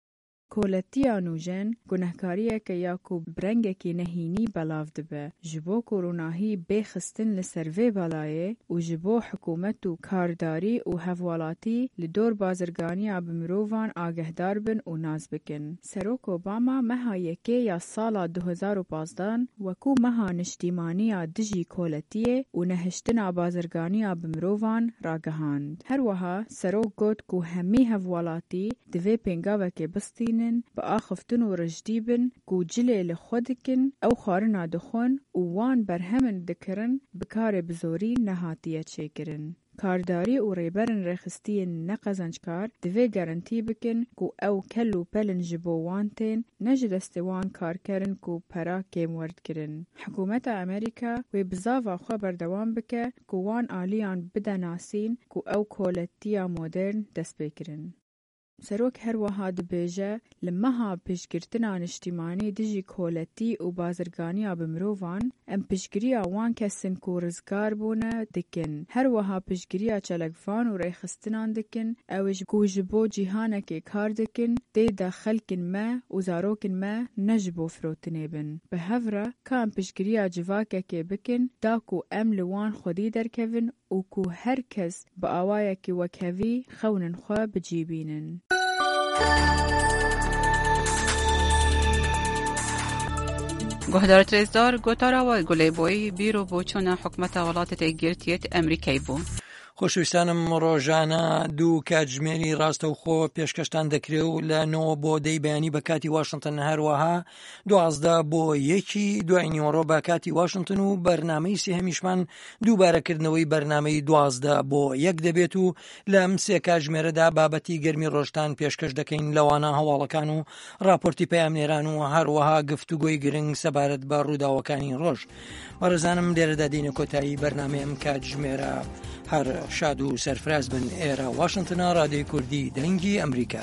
Koletiya nûjen gunehkariyeke ya ku brengekî nehînî belav dibe ji bo koronahî bêxistin li ser vê belayê û ji bo hikûmet û kardarî û hevwelatî li dor bazirganiya bi mirovan agehdar bin û naz bikin. Serok Obama meha yekê ya sala du hezar û panzdeh wekû meha niştîmaniya dijî koletiyê û nehiştina bazirganiya bi mirovan ragihand. Her wiha Serok got ku hemî hevwelatî divê pêngavekê bistînin bi axiftin û rijdî bin ku cilê li xwe dikin ew xwarina dixwin û wan berhemin dikirin bi karê bi zorî nehatiye çêkirin. Kardarî û rêberên rêxistiyên neqezenckar divê gerantî bikin ku ew kel û pelin ji bo wan tên, ne ji destê wan karkerin ku pera kêm werdkirin. Hikûmeta Amerîka wê bi zava xwe berdewam bike ku wan aliyan bide nasîn ku ew koletiya modern dest pê kirin. Serok her wiha dibêje li meha pêşgirtina niştîmanî dijî koletî û bazirganiya bi mirovan em piştgiriya wan kesin ku rizgar bûne dikin. Her wiha piştgiriya çalakvan û rêxistinan dikin ew ji ku ji bo cîhanekê kar dikin dê de xelkên me û zarokên me ne ji bo firotinê bin. Bi hev re ka em piştgiriya civakekê bikin da ku em li wan xwedî derkevin û ku her kes bi awayekî wekhevî xewnên xwe bicîbînin. گۆهدارە ترێزدار گۆتاراوە گولێبۆی بیرۆ بۆ چوونە حکومەتە وڵاتە تێگیرتێت ئەمریکای بوو. خۆشەویستانم ڕۆژانە دوو کاتژمێری ڕاستەوخۆ پێشکەشتان دەکرێت و لە نۆ بۆ دەی بەیانی بە کاتی واشنگتن هەروەها دوازدە بۆ یەکی دوای نیوەڕۆ بە کاتی واشنگتن و بەرنامەی سێهەمیشمان دووبارەکردنەوەی بەرنامەی دوازدە بۆ یەک دەبێت و لەم سێ کاتژمێرەدا بابەتی گەرمی ڕۆژتان پێشکەش دەکەین لەوانە هەواڵەکان و راپۆرتی پەیامنێران و هەروەها گفتوگۆی گرنگ سەبارەت بە ڕووداوەکانی ڕۆژ. بەڕێزانم لێرەدا دێنە کۆتایی بەرنامەیەم کاتژمێرە هەر شاد و سەرفراز بن. ئێرە واشنگتنە ڕادیۆی کوردی دەنگی ئەمریکا.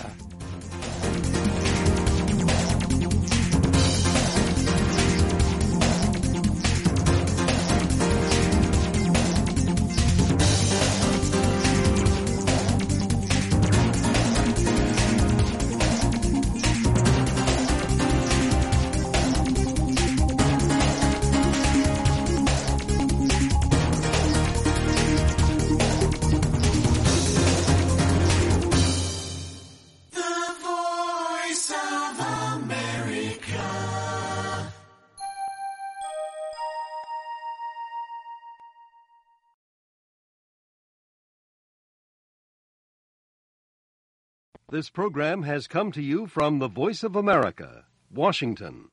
This program has come to you from the Voice of America, Washington.